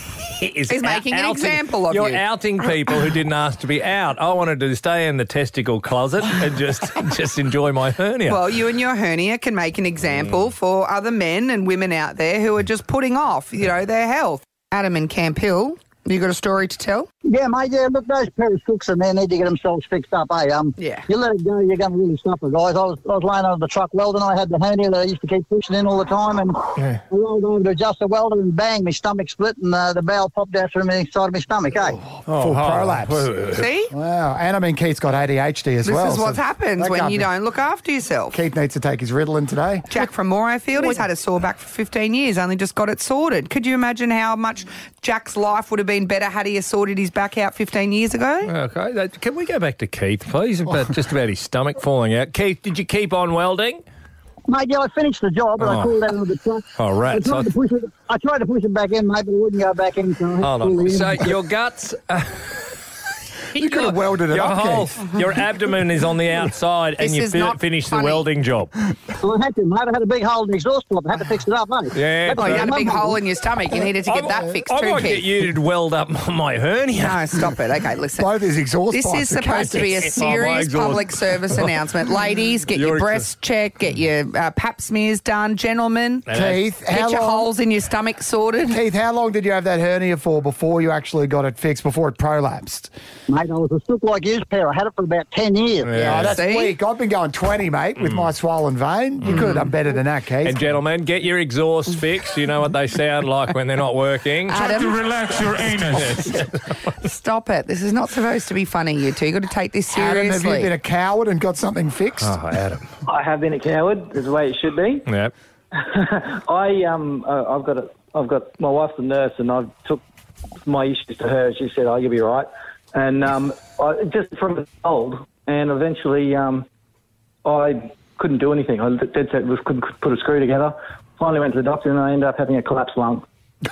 Speaker 3: is
Speaker 6: He's making an
Speaker 3: outing-
Speaker 6: example of
Speaker 3: you're
Speaker 6: you.
Speaker 3: outing people who didn't ask to be out. I wanted to stay in the testicle closet and just just enjoy my hernia.
Speaker 6: Well, you and your hernia can make an example for other men and women out there who are just putting off, you know, their health. Adam in Camp Hill, you got a story to tell?
Speaker 20: Yeah, mate, yeah, look, those pair of crooks in there need to get themselves fixed up, eh? Um,
Speaker 6: Yeah.
Speaker 20: You let it go, you're going to really suffer, guys. I was, I was laying under the truck welding. I had the hernia that I used to keep pushing in all the time, and
Speaker 3: Yeah.
Speaker 20: I rolled over to adjust the welder, and bang, my stomach split, and uh, the bowel popped out through the side of my stomach, eh?
Speaker 5: Full prolapse.
Speaker 6: See?
Speaker 5: Wow. And I mean, Keith's got A D H D as
Speaker 6: This
Speaker 5: well.
Speaker 6: is what
Speaker 5: so
Speaker 6: happens
Speaker 5: that
Speaker 6: when
Speaker 5: can't
Speaker 6: you
Speaker 5: be-
Speaker 6: don't look after yourself.
Speaker 5: Keith needs to take his Ritalin today.
Speaker 6: Jack from Morayfield, he's had a sore back for fifteen years, only just got it sorted. Could you imagine how much Jack's life would have been better had he have sorted his back out fifteen years ago?
Speaker 3: Okay, that, can we go back to Keith, please? About, just about his stomach falling out. Keith, did you keep on welding?
Speaker 20: Mate, yeah, I finished the job, and
Speaker 3: Oh.
Speaker 20: I pulled out of the truck.
Speaker 3: Oh,
Speaker 20: I
Speaker 3: rats.
Speaker 20: tried, to push it, I tried to push it back in, mate, but it wouldn't go back in. So I had to
Speaker 3: Hold
Speaker 20: pull
Speaker 3: on.
Speaker 20: it in.
Speaker 3: So your guts... Uh,
Speaker 5: You could have welded it
Speaker 3: your
Speaker 5: up,
Speaker 3: whole,
Speaker 5: Keith.
Speaker 3: your abdomen is on the outside and
Speaker 6: This
Speaker 3: you
Speaker 6: is
Speaker 3: fi-
Speaker 6: not
Speaker 3: finished the
Speaker 6: funny.
Speaker 3: welding job.
Speaker 20: Well, I had to, mate. I had a big hole in the exhaust pipe. I had to fix it up, mate.
Speaker 3: Yeah,
Speaker 6: Oh, you had a big
Speaker 20: Mate,
Speaker 6: hole in your stomach. You needed to get that fixed
Speaker 3: I
Speaker 6: too,
Speaker 3: might get
Speaker 6: Keith.
Speaker 3: you to weld up my hernia.
Speaker 6: No, stop it. Okay, listen.
Speaker 5: Both his exhaust
Speaker 6: This
Speaker 5: pipes
Speaker 6: is
Speaker 5: are
Speaker 6: supposed to be a
Speaker 5: casing.
Speaker 3: Oh, my
Speaker 6: serious
Speaker 3: exhaust.
Speaker 6: public service announcement. Ladies, get your
Speaker 3: You're
Speaker 6: breasts checked, get your uh, pap smears done. Gentlemen,
Speaker 5: Keith,
Speaker 6: get
Speaker 5: how
Speaker 6: your
Speaker 5: long,
Speaker 6: holes in your stomach sorted.
Speaker 5: Keith, how long did you have that hernia for before you actually got it fixed, before it prolapsed?
Speaker 20: Mate, I was a sook like you, pair. I had it for about ten years.
Speaker 5: Oh, that's
Speaker 6: See?
Speaker 5: weak. I've been going twenty, mate, with my swollen vein. You could have done better than that, Keith.
Speaker 3: And gentlemen, get your exhaust fixed. You know what they sound like when they're not working.
Speaker 6: Adam,
Speaker 3: relax your anus.
Speaker 6: stop it. This is not supposed to be funny, you two. You've got to take this
Speaker 5: Adam,
Speaker 6: seriously.
Speaker 5: have you been a coward and got something fixed?
Speaker 3: Oh, Adam.
Speaker 21: I have been a coward. Is the way it should be.
Speaker 3: Yep.
Speaker 21: I um, uh, I've got a, I've got my wife's a nurse, and I took my issues to her. She said, "Oh, you'll be right." And um, I just from the old, and eventually um, I couldn't do anything. I dead set was couldn't put a screw together. Finally went to the doctor, and I ended up having a collapsed lung.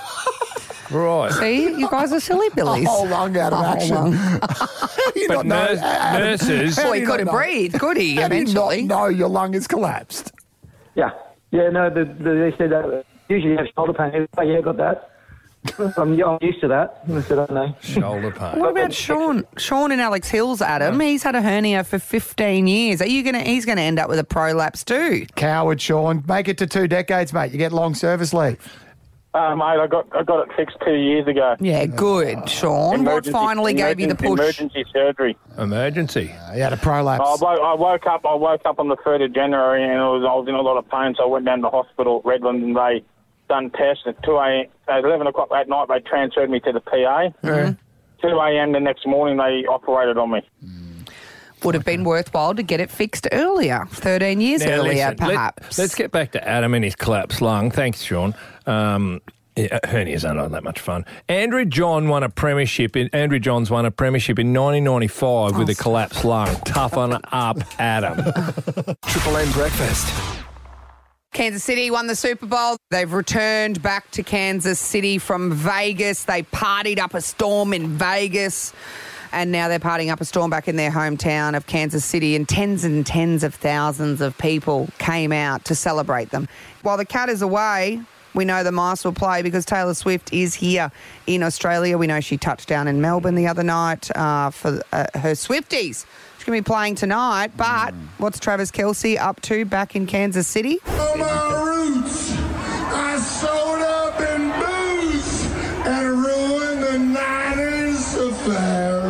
Speaker 3: Right.
Speaker 6: See, you guys are silly
Speaker 5: A
Speaker 6: billies.
Speaker 5: whole lung out of
Speaker 6: A whole
Speaker 5: action.
Speaker 6: lung.
Speaker 5: How do you
Speaker 3: But
Speaker 5: not know-
Speaker 3: nurse-
Speaker 5: Adam,
Speaker 3: nurses-
Speaker 5: how do
Speaker 6: Well, he
Speaker 5: you not
Speaker 6: couldn't
Speaker 5: know?
Speaker 6: breathe, could he,
Speaker 5: How do you not
Speaker 6: eventually?
Speaker 5: know your lung is collapsed?
Speaker 21: Yeah, yeah. No, the, the, they said uh, usually you have shoulder pain. Oh, yeah, got that. I'm, I'm used to that. I said, I don't know.
Speaker 3: Shoulder pain.
Speaker 6: What about Sean? Sean in Alex Hills, Adam. He's had a hernia for fifteen years. Are you gonna? He's going to end up with a prolapse too.
Speaker 5: Coward, Sean. Make it to two decades, mate. You get long service leave.
Speaker 1: Uh, mate, I got I got it fixed two years ago.
Speaker 6: Yeah, good, Sean.
Speaker 1: Emergency-
Speaker 6: what finally gave you the push?
Speaker 1: Emergency surgery.
Speaker 3: Emergency.
Speaker 5: Uh, you had a prolapse.
Speaker 1: I woke, I woke up. I woke up on the third of January, and I was I was in a lot of pain. So I went down to the hospital, Redlands, and they done tests at two a.m. At eleven o'clock that night, they transferred me to the P A.
Speaker 6: Mm-hmm.
Speaker 1: two a.m. the next morning, they operated on me.
Speaker 6: Would have been worthwhile to get it fixed earlier, thirteen years
Speaker 3: Now,
Speaker 6: earlier,
Speaker 3: listen,
Speaker 6: perhaps.
Speaker 3: Let, us get back to Adam and his collapsed lung. Thanks, Sean. Um, yeah, hernias aren't that much fun. Andrew John won a premiership. In, Andrew Johns won a premiership in nineteen ninety-five
Speaker 6: Oh,
Speaker 3: with a collapsed lung. Toughen up, Adam.
Speaker 11: Triple M breakfast.
Speaker 6: Kansas City won the Super Bowl. They've returned back to Kansas City from Vegas. They partied up a storm in Vegas. And now they're partying up a storm back in their hometown of Kansas City, and tens and tens of thousands of people came out to celebrate them. While the Cat is away, we know the Mice will play because Taylor Swift is here in Australia. We know she touched down in Melbourne the other night uh, for uh, her Swifties. She's going to be playing tonight, but what's Travis Kelce up to back in Kansas City?
Speaker 2: On my roots, I sold up in booze and ruined the Niners affair.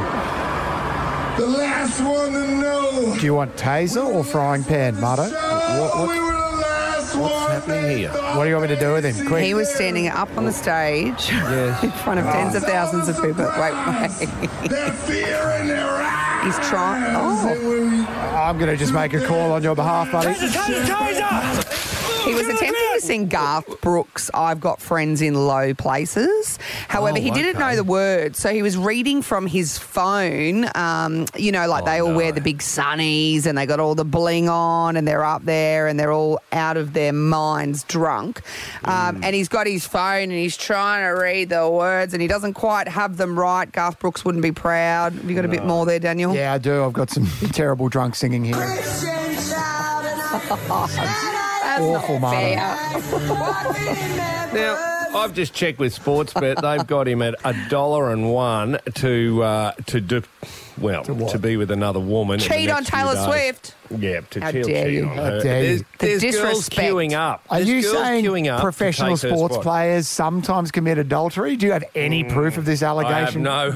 Speaker 2: The last one to know.
Speaker 5: Do you want taser or frying pan, Marto? What, what,
Speaker 2: We were the last
Speaker 3: what's
Speaker 2: one
Speaker 3: happening here?
Speaker 5: what do you want me to do with him? Quick.
Speaker 6: He was standing up on the stage in front of tens of thousands of people. Wait, wait.
Speaker 2: That fear in their eyes.
Speaker 6: He's trying. Oh.
Speaker 5: I'm going to just make a call on your behalf, buddy.
Speaker 6: He was attempting to sing Garth Brooks' I've Got Friends in Low Places. However,
Speaker 3: Oh,
Speaker 6: he didn't
Speaker 3: okay.
Speaker 6: know the words, so he was reading from his phone. Um, you know, like
Speaker 3: Oh,
Speaker 6: they all
Speaker 3: no.
Speaker 6: wear the big sunnies and they got all the bling on and they're up there and they're all out of their minds drunk. Um,
Speaker 3: Mm.
Speaker 6: And he's got his phone and he's trying to read the words and he doesn't quite have them right. Garth Brooks wouldn't be proud. Have you got a bit more there, Daniel?
Speaker 5: Yeah, I do. I've got some terrible drunk singing here.
Speaker 6: That's
Speaker 5: Awful,
Speaker 6: not fair.
Speaker 3: Now, I've just checked with Sportsbet. They've got him at a dollar and one to uh, to do, well, to, be with another woman. in the
Speaker 6: Cheat on
Speaker 3: next few
Speaker 6: Taylor
Speaker 3: days.
Speaker 6: Swift.
Speaker 3: Yeah, to
Speaker 6: How
Speaker 3: cheat,
Speaker 6: dare
Speaker 3: cheat
Speaker 6: you.
Speaker 3: on
Speaker 5: How
Speaker 3: her.
Speaker 5: dare you.
Speaker 3: There's,
Speaker 6: The
Speaker 3: there's girls
Speaker 6: disrespect.
Speaker 3: queuing up.
Speaker 5: Are
Speaker 3: There's
Speaker 5: you
Speaker 3: girls
Speaker 5: saying
Speaker 3: queuing up to
Speaker 5: professional
Speaker 3: take her
Speaker 5: sports
Speaker 3: spot.
Speaker 5: players sometimes commit adultery? Do you have any proof of this
Speaker 3: I have
Speaker 5: allegation?
Speaker 3: no.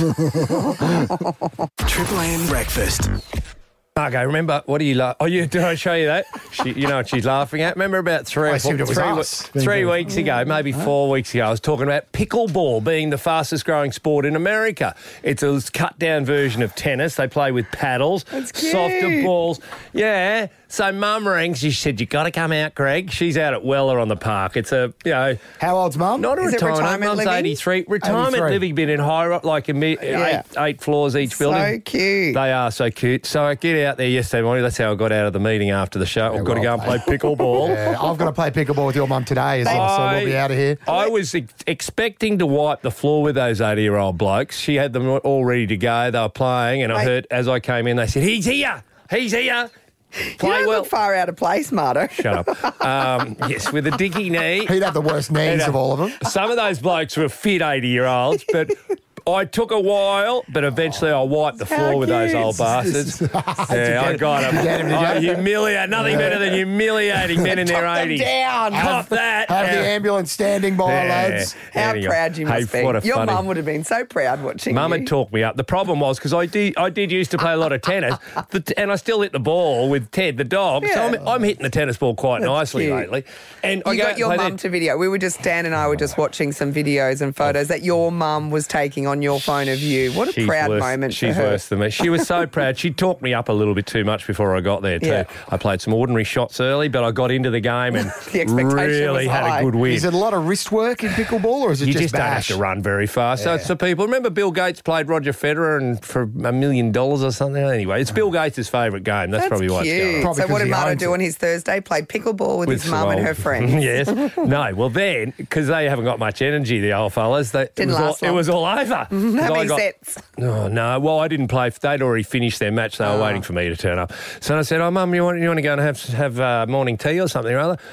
Speaker 11: Triple M breakfast.
Speaker 3: Okay, remember, what do you laugh? Oh, you, did I show you that? She, you know what she's laughing at? Remember about three,
Speaker 5: I
Speaker 3: or four,
Speaker 5: assumed it was
Speaker 3: three,
Speaker 5: us.
Speaker 3: we- three weeks ago, maybe four weeks ago, I was talking about pickleball being the fastest growing sport in America. It's a cut down version of tennis. They play with paddles, softer balls. Yeah. So Mum rang. She said, you got to come out, Greg. She's out at Weller on the park. It's a, you know.
Speaker 5: How old's Mum?
Speaker 3: Not a
Speaker 6: Is it
Speaker 3: retirement.
Speaker 6: retirement
Speaker 3: Mum's
Speaker 6: living?
Speaker 3: eighty-three. Retirement
Speaker 5: eighty-three.
Speaker 3: living, been in higher up, like a mi-
Speaker 6: Yeah.
Speaker 3: eight, eight floors each
Speaker 6: So
Speaker 3: building.
Speaker 6: cute.
Speaker 3: They are so cute. So I get out there yesterday morning. That's how I got out of the meeting after the show. I've got to go and play pickleball.
Speaker 5: Yeah, I've got to play pickleball with your mum today as well, so we'll be out of here.
Speaker 3: I was ex- expecting to wipe the floor with those eighty-year-old blokes. She had them all ready to go. They were playing, and I
Speaker 6: Mate.
Speaker 3: heard as I came in, they said, he's here. He's here. Play
Speaker 6: you don't
Speaker 3: well.
Speaker 6: look far out of place, Marto.
Speaker 3: Shut up. Um, yes, with a dicky knee.
Speaker 5: He'd have the worst knees of all of them.
Speaker 3: Some of those blokes were fit eighty-year-olds, but I took a while, but eventually I wiped the floor with those old bastards. Yeah, I got
Speaker 5: Did you get him,
Speaker 3: them.
Speaker 5: did
Speaker 3: I
Speaker 5: you?
Speaker 3: humiliate. Nothing better than humiliating men in their
Speaker 6: Knock them
Speaker 3: eighties.
Speaker 6: down.
Speaker 3: Cop that.
Speaker 5: Have the
Speaker 3: Yeah.
Speaker 5: ambulance standing by,
Speaker 3: Yeah.
Speaker 5: lads.
Speaker 6: How
Speaker 3: Anyway.
Speaker 6: proud you
Speaker 3: Hey,
Speaker 6: must be.
Speaker 3: what a
Speaker 6: Your
Speaker 3: funny-
Speaker 6: mum would have been so proud watching
Speaker 3: Mum
Speaker 6: you.
Speaker 3: had talked me up. The problem was because I did, I did used to play a lot of tennis, the, and I still hit the ball with Ted the dog. So I'm, I'm hitting the tennis ball quite nicely
Speaker 6: cute.
Speaker 3: lately. And I
Speaker 6: You
Speaker 3: go out
Speaker 6: got
Speaker 3: and
Speaker 6: your
Speaker 3: play
Speaker 6: mum
Speaker 3: then.
Speaker 6: to video. We were just, Dan and I were just watching some videos and photos that your mum was taking on your phone of you. What a
Speaker 3: She's
Speaker 6: proud
Speaker 3: worse,
Speaker 6: moment
Speaker 3: She's
Speaker 6: for her.
Speaker 3: worse than me. She was so proud. She talked me up a little bit too much before I got there too.
Speaker 6: Yeah.
Speaker 3: I played some ordinary shots early, but I got into the game and
Speaker 6: The expectation
Speaker 3: really
Speaker 6: was
Speaker 3: had
Speaker 6: high.
Speaker 3: a good win.
Speaker 5: Is it a lot of wrist work in pickleball, or is it
Speaker 3: you
Speaker 5: just,
Speaker 3: just don't have
Speaker 5: bash?
Speaker 3: to run very fast. So it's for people. Remember Bill Gates played Roger Federer and for a million dollars or something? Anyway, it's Bill Gates' favourite game. That's,
Speaker 6: That's
Speaker 3: probably why it's
Speaker 6: cute.
Speaker 3: going.
Speaker 5: Probably
Speaker 6: So what
Speaker 5: 'cause
Speaker 6: did
Speaker 5: he
Speaker 6: Marto
Speaker 5: owns
Speaker 6: do
Speaker 5: it.
Speaker 6: on his Thursday? Played pickleball with, his
Speaker 3: some
Speaker 6: mum and
Speaker 3: old-
Speaker 6: her friends.
Speaker 3: yes. No, well then, because they haven't got much energy, the old fellas, they, it,
Speaker 6: Didn't
Speaker 3: was all,
Speaker 6: last
Speaker 3: it
Speaker 6: long.
Speaker 3: was all over.
Speaker 6: How
Speaker 3: 'Cause I
Speaker 6: many
Speaker 3: got-
Speaker 6: sets?
Speaker 3: Oh, no. Well, I didn't play. They'd already finished their match. They were
Speaker 6: Oh.
Speaker 3: waiting for me to turn up. So I said, oh, Mum, you want, you want to go and have, have uh, morning tea or something or other?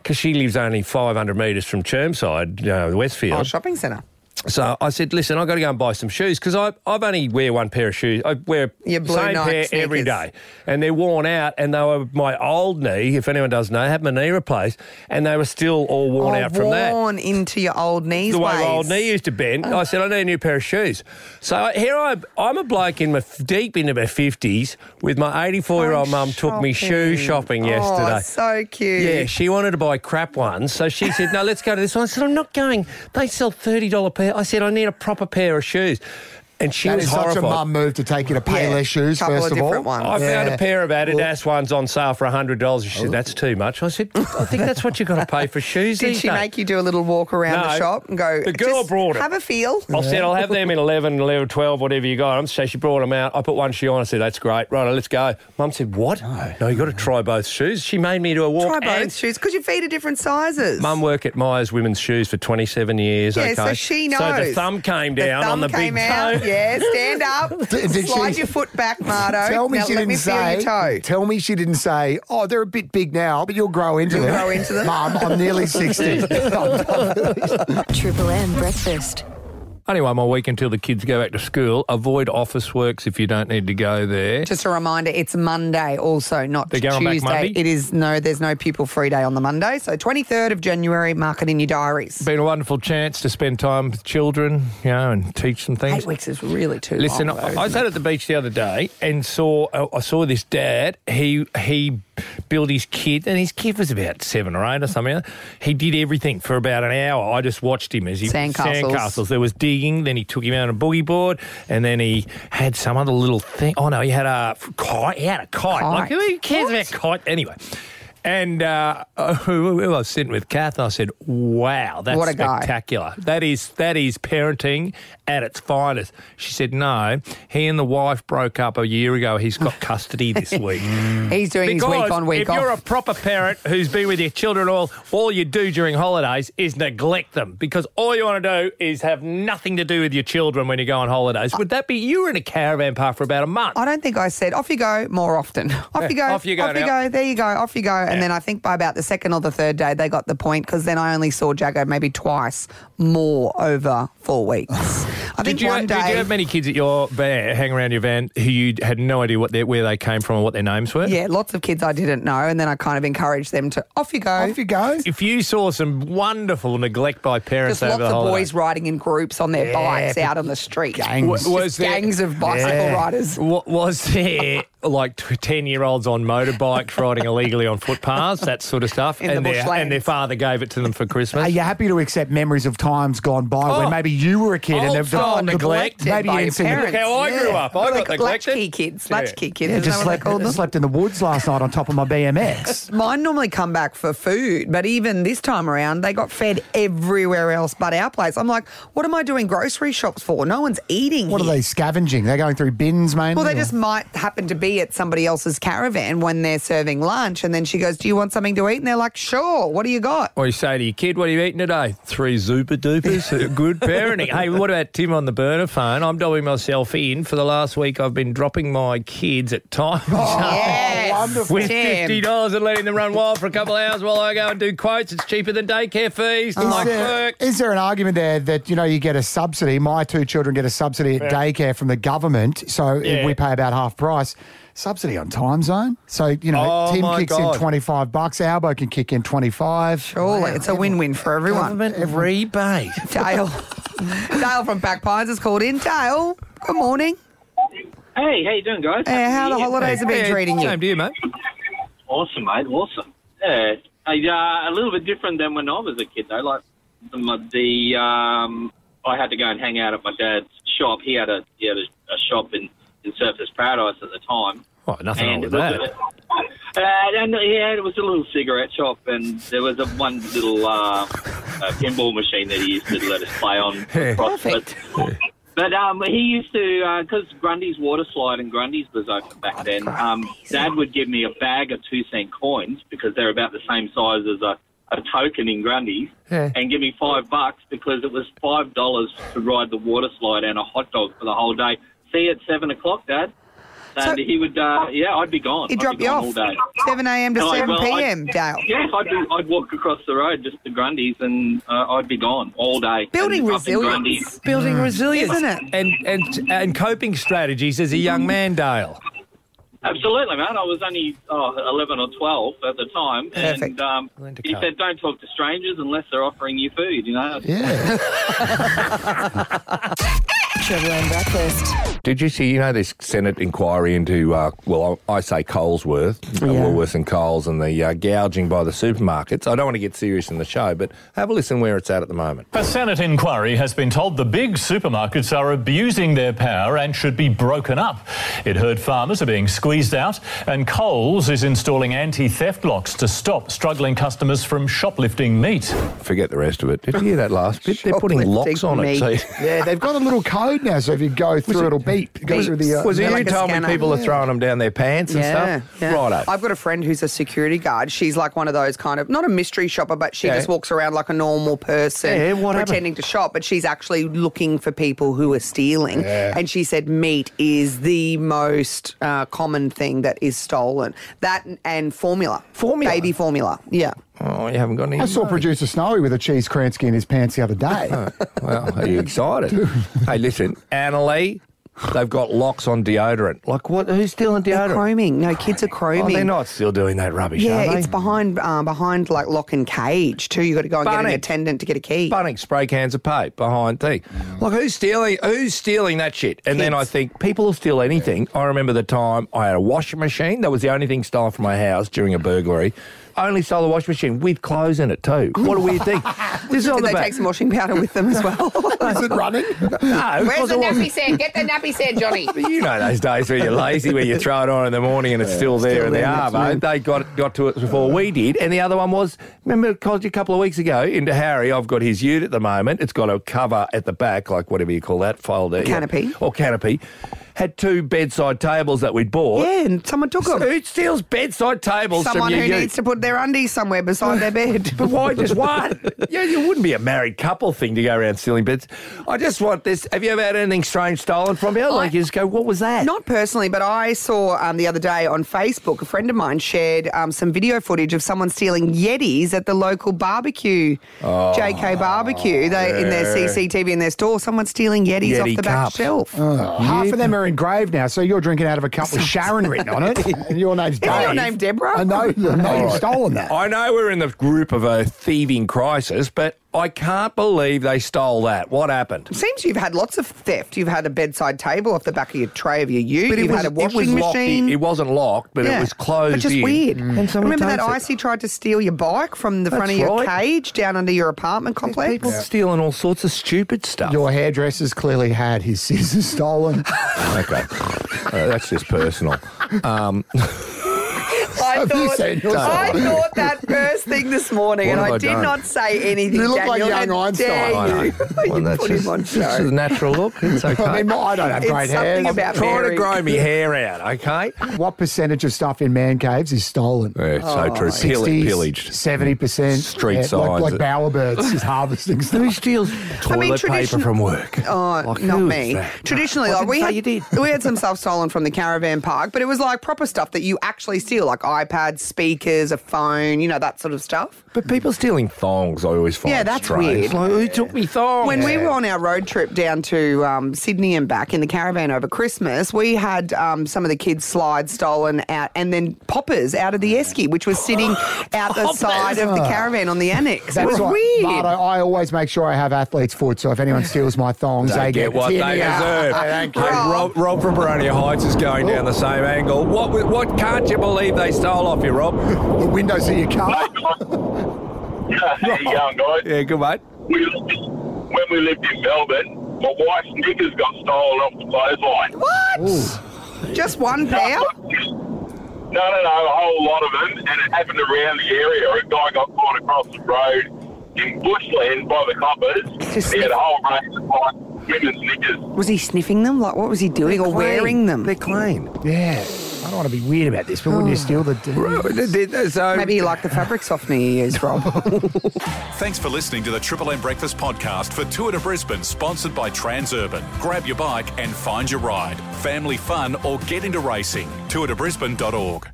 Speaker 3: because she lives only five hundred metres from Chermside, uh, Westfield.
Speaker 6: Oh, shopping centre.
Speaker 3: So I said, listen, I've got to go and buy some shoes because I I've only wear one pair of shoes. I wear
Speaker 6: Your
Speaker 3: the
Speaker 6: blue
Speaker 3: same
Speaker 6: Nike
Speaker 3: pair every
Speaker 6: sneakers.
Speaker 3: day. And they're worn out and they were my old knee, if anyone doesn't know, I had my knee replaced and they were still all worn
Speaker 6: oh,
Speaker 3: out from that.
Speaker 6: worn into your old knees
Speaker 3: The way
Speaker 6: ways.
Speaker 3: my old knee used to bend. I said, I need a new pair of shoes. So here I, I'm a bloke in my deep into my fifties with my eighty-four-year-old mum took me shoe shopping yesterday.
Speaker 6: Oh, so cute.
Speaker 3: Yeah, she wanted to buy crap ones. So she said, no, let's go to this one. I said, I'm not going. They sell thirty dollars pair. I said, I need a proper pair of shoes. And she
Speaker 5: that
Speaker 3: was
Speaker 5: is
Speaker 3: horrified.
Speaker 5: such a mum move to take you to Payless shoes,
Speaker 6: couple
Speaker 5: first
Speaker 6: of
Speaker 5: of, all.
Speaker 6: different ones.
Speaker 3: I
Speaker 5: Yeah.
Speaker 3: found a pair of Adidas ones on sale for one hundred dollars. She said, that's too much. I said, I think that's what you've got to pay for shoes
Speaker 6: Did
Speaker 3: these
Speaker 6: she
Speaker 3: days.
Speaker 6: make you do a little walk around the
Speaker 3: No.
Speaker 6: shop and go,
Speaker 3: The girl
Speaker 6: just
Speaker 3: brought it.
Speaker 6: have a feel?
Speaker 3: I said, I'll have them in eleven, eleven, twelve, whatever you got them. So she brought them out. I put one shoe on. I said, that's great. Right, let's go. Mum said, what? No, no you got to try both shoes. She made me do a walk.
Speaker 6: Try both
Speaker 3: and
Speaker 6: shoes because your feet are different sizes.
Speaker 3: Mum worked at Myers Women's Shoes for twenty-seven years.
Speaker 6: Yeah,
Speaker 3: okay.
Speaker 6: so she knows.
Speaker 3: So the thumb came down
Speaker 6: the
Speaker 3: on the
Speaker 6: thumb came
Speaker 3: big
Speaker 6: out.
Speaker 3: toe.
Speaker 6: Yeah, stand up.
Speaker 5: Did
Speaker 6: Slide
Speaker 5: she-
Speaker 6: your foot back, Mardo.
Speaker 5: Tell me
Speaker 6: now,
Speaker 5: she
Speaker 6: let
Speaker 5: didn't
Speaker 6: me feel
Speaker 5: say.
Speaker 6: your toe.
Speaker 5: Tell me she didn't say. Oh, they're a bit big now, but you'll grow into
Speaker 6: You'll
Speaker 5: them.
Speaker 6: grow into them.
Speaker 5: Mum, I'm nearly sixty.
Speaker 10: Triple M breakfast.
Speaker 3: Anyway, my week until the kids go back to school. Avoid office works if you don't need to go there.
Speaker 6: Just a reminder, it's Monday also, not
Speaker 3: They're going back
Speaker 6: Tuesday.
Speaker 3: Monday?
Speaker 6: It is, no, there's no pupil free day on the Monday. So twenty-third of January, mark it in your diaries.
Speaker 3: Been a wonderful chance to spend time with children, you know, and teach them things.
Speaker 6: Eight weeks is really too
Speaker 3: Listen,
Speaker 6: long. though,
Speaker 3: I
Speaker 6: isn't
Speaker 3: I was
Speaker 6: it?
Speaker 3: out at the beach the other day and saw I saw this dad. He he built his kid, and his kid was about seven or eight or something. He did everything for about an hour. I just watched him as he
Speaker 6: Sandcastles.
Speaker 3: sandcastles. There was digging. Then he took him out on a boogie board, and then he had some other little thing. Oh no, he had a kite. He had a kite. Like
Speaker 6: Kite?
Speaker 3: who cares about kite anyway? And uh, I was sitting with Kath, and I said, "Wow, that's
Speaker 6: What a guy.
Speaker 3: spectacular! That is that is parenting at its finest." She said, "No, he and the wife broke up a year ago. He's got custody this week.
Speaker 6: He's doing his
Speaker 3: Because
Speaker 6: week on, week
Speaker 3: if
Speaker 6: off.
Speaker 3: you're a proper parent who's been with your children all, all you do during holidays is neglect them because all you want to do is have nothing to do with your children when you go on holidays. Would that be you were in a caravan park for about a month?
Speaker 6: I don't think I said, off you go more often. Off
Speaker 3: Yeah,
Speaker 6: you go.
Speaker 3: off you go
Speaker 6: Off you
Speaker 3: now.
Speaker 6: go. There you go. Off you go. And then I think by about the second or the third day, they got the point because then I only saw Jago maybe twice more over four weeks. I think
Speaker 3: Did you,
Speaker 6: one day.
Speaker 3: did you have many kids at your van, hang around your van, who you had no idea what their, where they came from or what their names were?
Speaker 6: Yeah, lots of kids I didn't know, and then I kind of encouraged them to off you go.
Speaker 5: Off you go.
Speaker 3: If you saw some wonderful neglect by parents
Speaker 6: Just
Speaker 3: over
Speaker 6: lots
Speaker 3: the
Speaker 6: of
Speaker 3: holidays.
Speaker 6: boys riding in groups on their
Speaker 5: Yeah,
Speaker 6: bikes
Speaker 5: but
Speaker 6: out on the street.
Speaker 5: gangs.
Speaker 6: Just
Speaker 3: Was there-
Speaker 6: gangs of bicycle
Speaker 5: Yeah.
Speaker 6: riders.
Speaker 3: Wa- Was there like ten-year-olds on motorbikes riding illegally on footpaths, that sort of stuff?
Speaker 6: In the
Speaker 3: and, their,
Speaker 6: bushlands.
Speaker 3: and their father gave it to them for Christmas?
Speaker 5: Are you happy to accept memories of times gone by
Speaker 3: Oh.
Speaker 5: when maybe you were a kid and
Speaker 3: Old
Speaker 5: the,
Speaker 3: style
Speaker 5: the,
Speaker 3: neglect.
Speaker 5: maybe
Speaker 6: by
Speaker 5: you
Speaker 6: your
Speaker 5: didn't see the-
Speaker 6: parents.
Speaker 3: Look how I grew
Speaker 6: Yeah.
Speaker 3: up. I
Speaker 6: What are
Speaker 3: got
Speaker 6: they called?
Speaker 3: neglected.
Speaker 6: Latchkey kids.
Speaker 3: Yeah.
Speaker 6: Latchkey kids.
Speaker 5: Yeah,
Speaker 6: Isn't
Speaker 5: just
Speaker 6: that what they
Speaker 5: slept,
Speaker 6: call them?
Speaker 5: slept in the woods last night on top of my B M X.
Speaker 6: Mine normally come back for food, but even this time around, they got fed everywhere else but our place. I'm like, what am I doing grocery shops for? No one's eating
Speaker 5: What
Speaker 6: here.
Speaker 5: are they scavenging? They're going through bins, mainly?
Speaker 6: Well, they
Speaker 5: or-
Speaker 6: just might happen to be at somebody else's caravan when they're serving lunch, and then she goes, do you want something to eat? And they're like, sure, what do you got?
Speaker 3: Or you say to your kid, what are you eating today? Three Zupa Dupas. Good parenting. Hey, what about Tim on the burner phone? I'm dobbing myself in. For the last week, I've been dropping my kids at time
Speaker 6: Yes,
Speaker 5: wonderful.
Speaker 3: with
Speaker 6: Tim.
Speaker 3: fifty dollars and letting them run wild for a couple of hours while I go and do quotes. It's cheaper than daycare fees.
Speaker 5: Is
Speaker 3: Like
Speaker 5: there,
Speaker 3: work.
Speaker 5: is there an argument there that, you know, you get a subsidy? My two children get a subsidy at
Speaker 3: Yeah.
Speaker 5: daycare from the government, so
Speaker 3: Yeah.
Speaker 5: we pay about half price. Subsidy on Time Zone. So, you know,
Speaker 3: Oh,
Speaker 5: Tim
Speaker 3: my
Speaker 5: kicks
Speaker 3: God.
Speaker 5: in twenty-five bucks, Albo can kick in twenty-five.
Speaker 6: Surely, it's a win-win for everyone.
Speaker 3: Government rebate.
Speaker 6: Dale. Dale from Back Pines has called in. Dale, good morning.
Speaker 4: Hey, how you doing, guys?
Speaker 6: Hey, how the holidays have been
Speaker 3: Yeah,
Speaker 6: treating you?
Speaker 3: Same to you, mate.
Speaker 4: Awesome, mate. Awesome. Yeah, hey, uh, a little bit different than when I was a kid, though. Like the, the um, I had to go and hang out at my dad's shop. He had a he had a, a shop in, in Surfers Paradise at the time.
Speaker 3: Oh, nothing wrong
Speaker 4: And
Speaker 3: with
Speaker 4: it was
Speaker 3: that.
Speaker 4: a- Uh, and yeah, it was a little cigarette shop, and there was a one little uh, uh, pinball machine that he used to let us play on. across. But, but um, he used to, because Grundy's water slide and Grundy's was open back then, um, Dad would give me a bag of two cent coins because they're about the same size as a, a token in Grundy's,
Speaker 3: Yeah.
Speaker 4: and give me five bucks because it was five dollars to ride the water slide and a hot dog for the whole day. See you at seven o'clock, Dad. And he would, uh, yeah, I'd be gone.
Speaker 6: He'd
Speaker 4: I'd
Speaker 6: drop
Speaker 4: be
Speaker 6: you
Speaker 4: gone
Speaker 6: off
Speaker 4: all day.
Speaker 6: seven a.m. to
Speaker 4: And I-
Speaker 6: seven
Speaker 4: well, I-
Speaker 6: p.m, Dale.
Speaker 4: Yes, I'd, be, I'd walk across the road just to Grundy's and uh, I'd be gone all day.
Speaker 6: Building
Speaker 4: And up in
Speaker 6: resilience.
Speaker 4: Grundy's.
Speaker 3: Building resilience.
Speaker 6: Isn't it?
Speaker 3: And, and, and coping strategies as a young man, Dale.
Speaker 4: Absolutely, man. I was only oh, eleven or twelve at the time.
Speaker 6: Perfect.
Speaker 4: And um, he
Speaker 3: cope.
Speaker 4: said, don't talk to strangers unless they're offering you food, you know?
Speaker 5: Yeah.
Speaker 10: Triple M Breakfast.
Speaker 3: Did you see, you know, this Senate inquiry into, uh, well, I I say Colesworth, uh,
Speaker 6: Yeah.
Speaker 3: Woolworths and Coles, and the uh, gouging by the supermarkets. I don't want to get serious in the show, but have a listen where it's at at the moment.
Speaker 7: A Senate inquiry has been told the big supermarkets are abusing their power and should be broken up. It heard farmers are being squeezed out, and Coles is installing anti-theft locks to stop struggling customers from shoplifting meat.
Speaker 3: Forget the rest of it. Did you hear that last bit? They're putting locks on it.
Speaker 6: Shoplifting
Speaker 3: See?
Speaker 5: Yeah, they've got a little code now, so if you go through, it'll beep. It goes through the. Uh,
Speaker 3: Was it
Speaker 6: Yeah,
Speaker 3: you
Speaker 6: like a
Speaker 3: told me
Speaker 6: scanner.
Speaker 3: people are throwing them down their pants and
Speaker 6: Yeah,
Speaker 3: stuff?
Speaker 6: yeah.
Speaker 3: Righto.
Speaker 6: I've got a friend who's a security guard. She's like one of those kind of, not a mystery shopper, but she
Speaker 3: Yeah.
Speaker 6: just walks around like a normal person
Speaker 3: Yeah, what happened?
Speaker 6: pretending to shop, but she's actually looking for people who are stealing.
Speaker 5: Yeah.
Speaker 6: And she said meat is the most uh, common thing that is stolen. That and formula.
Speaker 3: Formula?
Speaker 6: Baby formula. Yeah.
Speaker 3: Oh, you haven't got any.
Speaker 5: I saw
Speaker 3: money.
Speaker 5: producer Snowy with a cheese Kransky in his pants the other day.
Speaker 3: Well, are you excited? Hey, listen, Annalee, they've got locks on deodorant. Like what? Who's stealing
Speaker 6: They're
Speaker 3: deodorant?
Speaker 6: chroming. No, kids are chroming.
Speaker 3: Oh, they're not still doing that rubbish, are
Speaker 6: Yeah,
Speaker 3: they?
Speaker 6: it's behind uh, behind like lock and cage too. You got to go and get an
Speaker 3: Bunnings.
Speaker 6: attendant to get a key.
Speaker 3: Bunnings spray cans of paint behind thing. Like who's stealing? Who's stealing that shit? And then I
Speaker 6: Kids.
Speaker 3: think people will steal anything. I remember the time I had a washing machine. That was the only thing stolen from my house during a burglary. I only stole the washing machine with clothes in it too. What a weird thing. This is on
Speaker 6: Did
Speaker 3: the
Speaker 6: they
Speaker 3: back.
Speaker 6: take some washing powder with them as well?
Speaker 5: Is it running?
Speaker 3: No,
Speaker 6: Where's
Speaker 3: because
Speaker 6: the
Speaker 3: it wasn't-
Speaker 6: nappy set? Get the nappy set, Johnny.
Speaker 3: You know those days where you're lazy, where you throw it on in the morning and it's still there
Speaker 5: still
Speaker 3: in the
Speaker 5: there next
Speaker 3: arvo.
Speaker 5: minute.
Speaker 3: They got got to it before we did. And the other one was, remember, it called you a couple of weeks ago into Harry. I've got his ute at the moment. It's got a cover at the back, like whatever you call that, folder. yeah.
Speaker 6: Canopy.
Speaker 3: Or canopy. Had two bedside tables that we'd bought.
Speaker 6: Yeah, and someone took them.
Speaker 3: Who steals bedside tables
Speaker 6: Someone
Speaker 3: from
Speaker 6: who
Speaker 3: your ute?
Speaker 6: needs to put their undies somewhere beside their bed.
Speaker 3: But why just one? Yeah, you wouldn't be a married couple thing to go around stealing beds. I just want this. Have you ever had anything strange stolen from you? Like you just go, what was that?
Speaker 6: Not personally, but I saw um, the other day on Facebook, a friend of mine shared um, some video footage of someone stealing Yetis at the local barbecue,
Speaker 3: Oh,
Speaker 6: J K Barbecue. They in their
Speaker 3: yeah.
Speaker 6: C C T V in their store. Someone stealing Yetis
Speaker 3: Yeti
Speaker 6: off the back
Speaker 3: cups.
Speaker 6: shelf.
Speaker 5: Oh, half of them are engraved now, so you're drinking out of a cup with Sharon written on it, and your name's Dave.
Speaker 6: Is your name Deborah?
Speaker 5: I know, I know
Speaker 3: All
Speaker 5: you've
Speaker 3: right.
Speaker 5: stolen that.
Speaker 3: I know we're in the group of a thieving crisis, but I can't believe they stole that. What happened?
Speaker 6: Seems you've had lots of theft. You've had a bedside table off the back of your tray of your ute.
Speaker 3: But it
Speaker 6: You've
Speaker 3: was,
Speaker 6: had a
Speaker 3: it was
Speaker 6: washing
Speaker 3: locked
Speaker 6: machine.
Speaker 3: in. It wasn't locked, but
Speaker 6: Yeah.
Speaker 3: it was closed
Speaker 6: But just
Speaker 3: in.
Speaker 6: weird.
Speaker 3: And someone
Speaker 6: Remember that
Speaker 3: takes it.
Speaker 6: Icy tried to steal your bike from the front of
Speaker 3: That's
Speaker 6: your
Speaker 3: right.
Speaker 6: cage down under your apartment complex?
Speaker 3: People stealing all sorts of stupid stuff.
Speaker 5: Your hairdresser's clearly had his scissors stolen.
Speaker 3: Okay. Uh, that's just personal. Um,
Speaker 6: I
Speaker 5: Have you
Speaker 6: thought,
Speaker 5: seen yours?
Speaker 6: I thought that first thing this morning,
Speaker 3: What
Speaker 6: and
Speaker 3: have
Speaker 6: I,
Speaker 3: I
Speaker 6: did
Speaker 3: done?
Speaker 6: not say anything.
Speaker 5: You look like
Speaker 6: Daniel,
Speaker 5: young
Speaker 6: how
Speaker 5: Einstein.
Speaker 6: dare
Speaker 3: I know.
Speaker 6: you.
Speaker 3: Well,
Speaker 6: You
Speaker 3: that's
Speaker 6: put
Speaker 3: just,
Speaker 6: him on
Speaker 3: it's just
Speaker 6: show.
Speaker 3: a natural look. It's okay.
Speaker 5: I mean, I don't have
Speaker 6: It's
Speaker 5: great hair.
Speaker 6: something
Speaker 3: I'm
Speaker 6: about
Speaker 3: trying to
Speaker 6: Mary.
Speaker 3: grow my hair out, okay?
Speaker 5: What percentage of stuff in man caves is stolen?
Speaker 3: Yeah, it's so true. Pill- pillaged.
Speaker 5: seventy percent.
Speaker 3: Street
Speaker 5: Like,
Speaker 3: signs.
Speaker 5: like bowerbirds is harvesting stuff.
Speaker 3: Who steals toilet paper
Speaker 6: tradition-
Speaker 3: from work?
Speaker 6: Oh,
Speaker 3: Like,
Speaker 6: not
Speaker 3: who
Speaker 6: me.
Speaker 3: is that?
Speaker 6: Traditionally,
Speaker 3: I
Speaker 6: like
Speaker 3: didn't
Speaker 6: we
Speaker 3: say
Speaker 6: had,
Speaker 3: you did.
Speaker 6: we had some stuff stolen from the caravan park, but it was like proper stuff that you actually steal, like iPads, speakers, a phone, you know, that sort of stuff.
Speaker 3: But people stealing thongs, I always find
Speaker 6: Yeah, that's
Speaker 3: strange.
Speaker 6: weird.
Speaker 3: Like, who took me thongs?
Speaker 6: When we were on our road trip down to um, Sydney and back in the caravan over Christmas, we had um, some of the kids' slides stolen out and then poppers out of the esky, which was sitting out the side of the caravan on the annex. It
Speaker 5: That's
Speaker 6: was
Speaker 5: right.
Speaker 6: weird.
Speaker 5: But I, I always make sure I have athlete's foot, so if anyone steals my thongs,
Speaker 3: They
Speaker 5: they
Speaker 3: get what they
Speaker 5: tinny up.
Speaker 3: deserve.
Speaker 5: Hey, thank
Speaker 3: Hey,
Speaker 5: you.
Speaker 3: Rob, Rob from Baronia Heights is going down the same angle. What what can't you believe they stole off you, Rob?
Speaker 5: The windows of your car.
Speaker 9: How you going, guys?
Speaker 3: Yeah, good mate.
Speaker 9: We lived, when we lived in Melbourne, my wife's knickers got stolen off the clothesline.
Speaker 6: What? Just one pair?
Speaker 9: No, no, no, a whole lot of them, and it happened around the area. A guy got caught across the road in bushland by the coppers.
Speaker 6: Just
Speaker 9: He had a whole range of like, women's knickers.
Speaker 6: Was he sniffing them? Like, what was he doing? Or wearing them?
Speaker 3: They're clean.
Speaker 5: Yeah. I don't want to be weird about this, but wouldn't you steal the...
Speaker 3: So,
Speaker 6: Maybe you like the fabric softener you use, Rob.
Speaker 12: Thanks for listening to the Triple M Breakfast podcast for Tour de Brisbane, sponsored by Transurban. Grab your bike and find your ride. Family fun or get into racing. tour de brisbane dot org.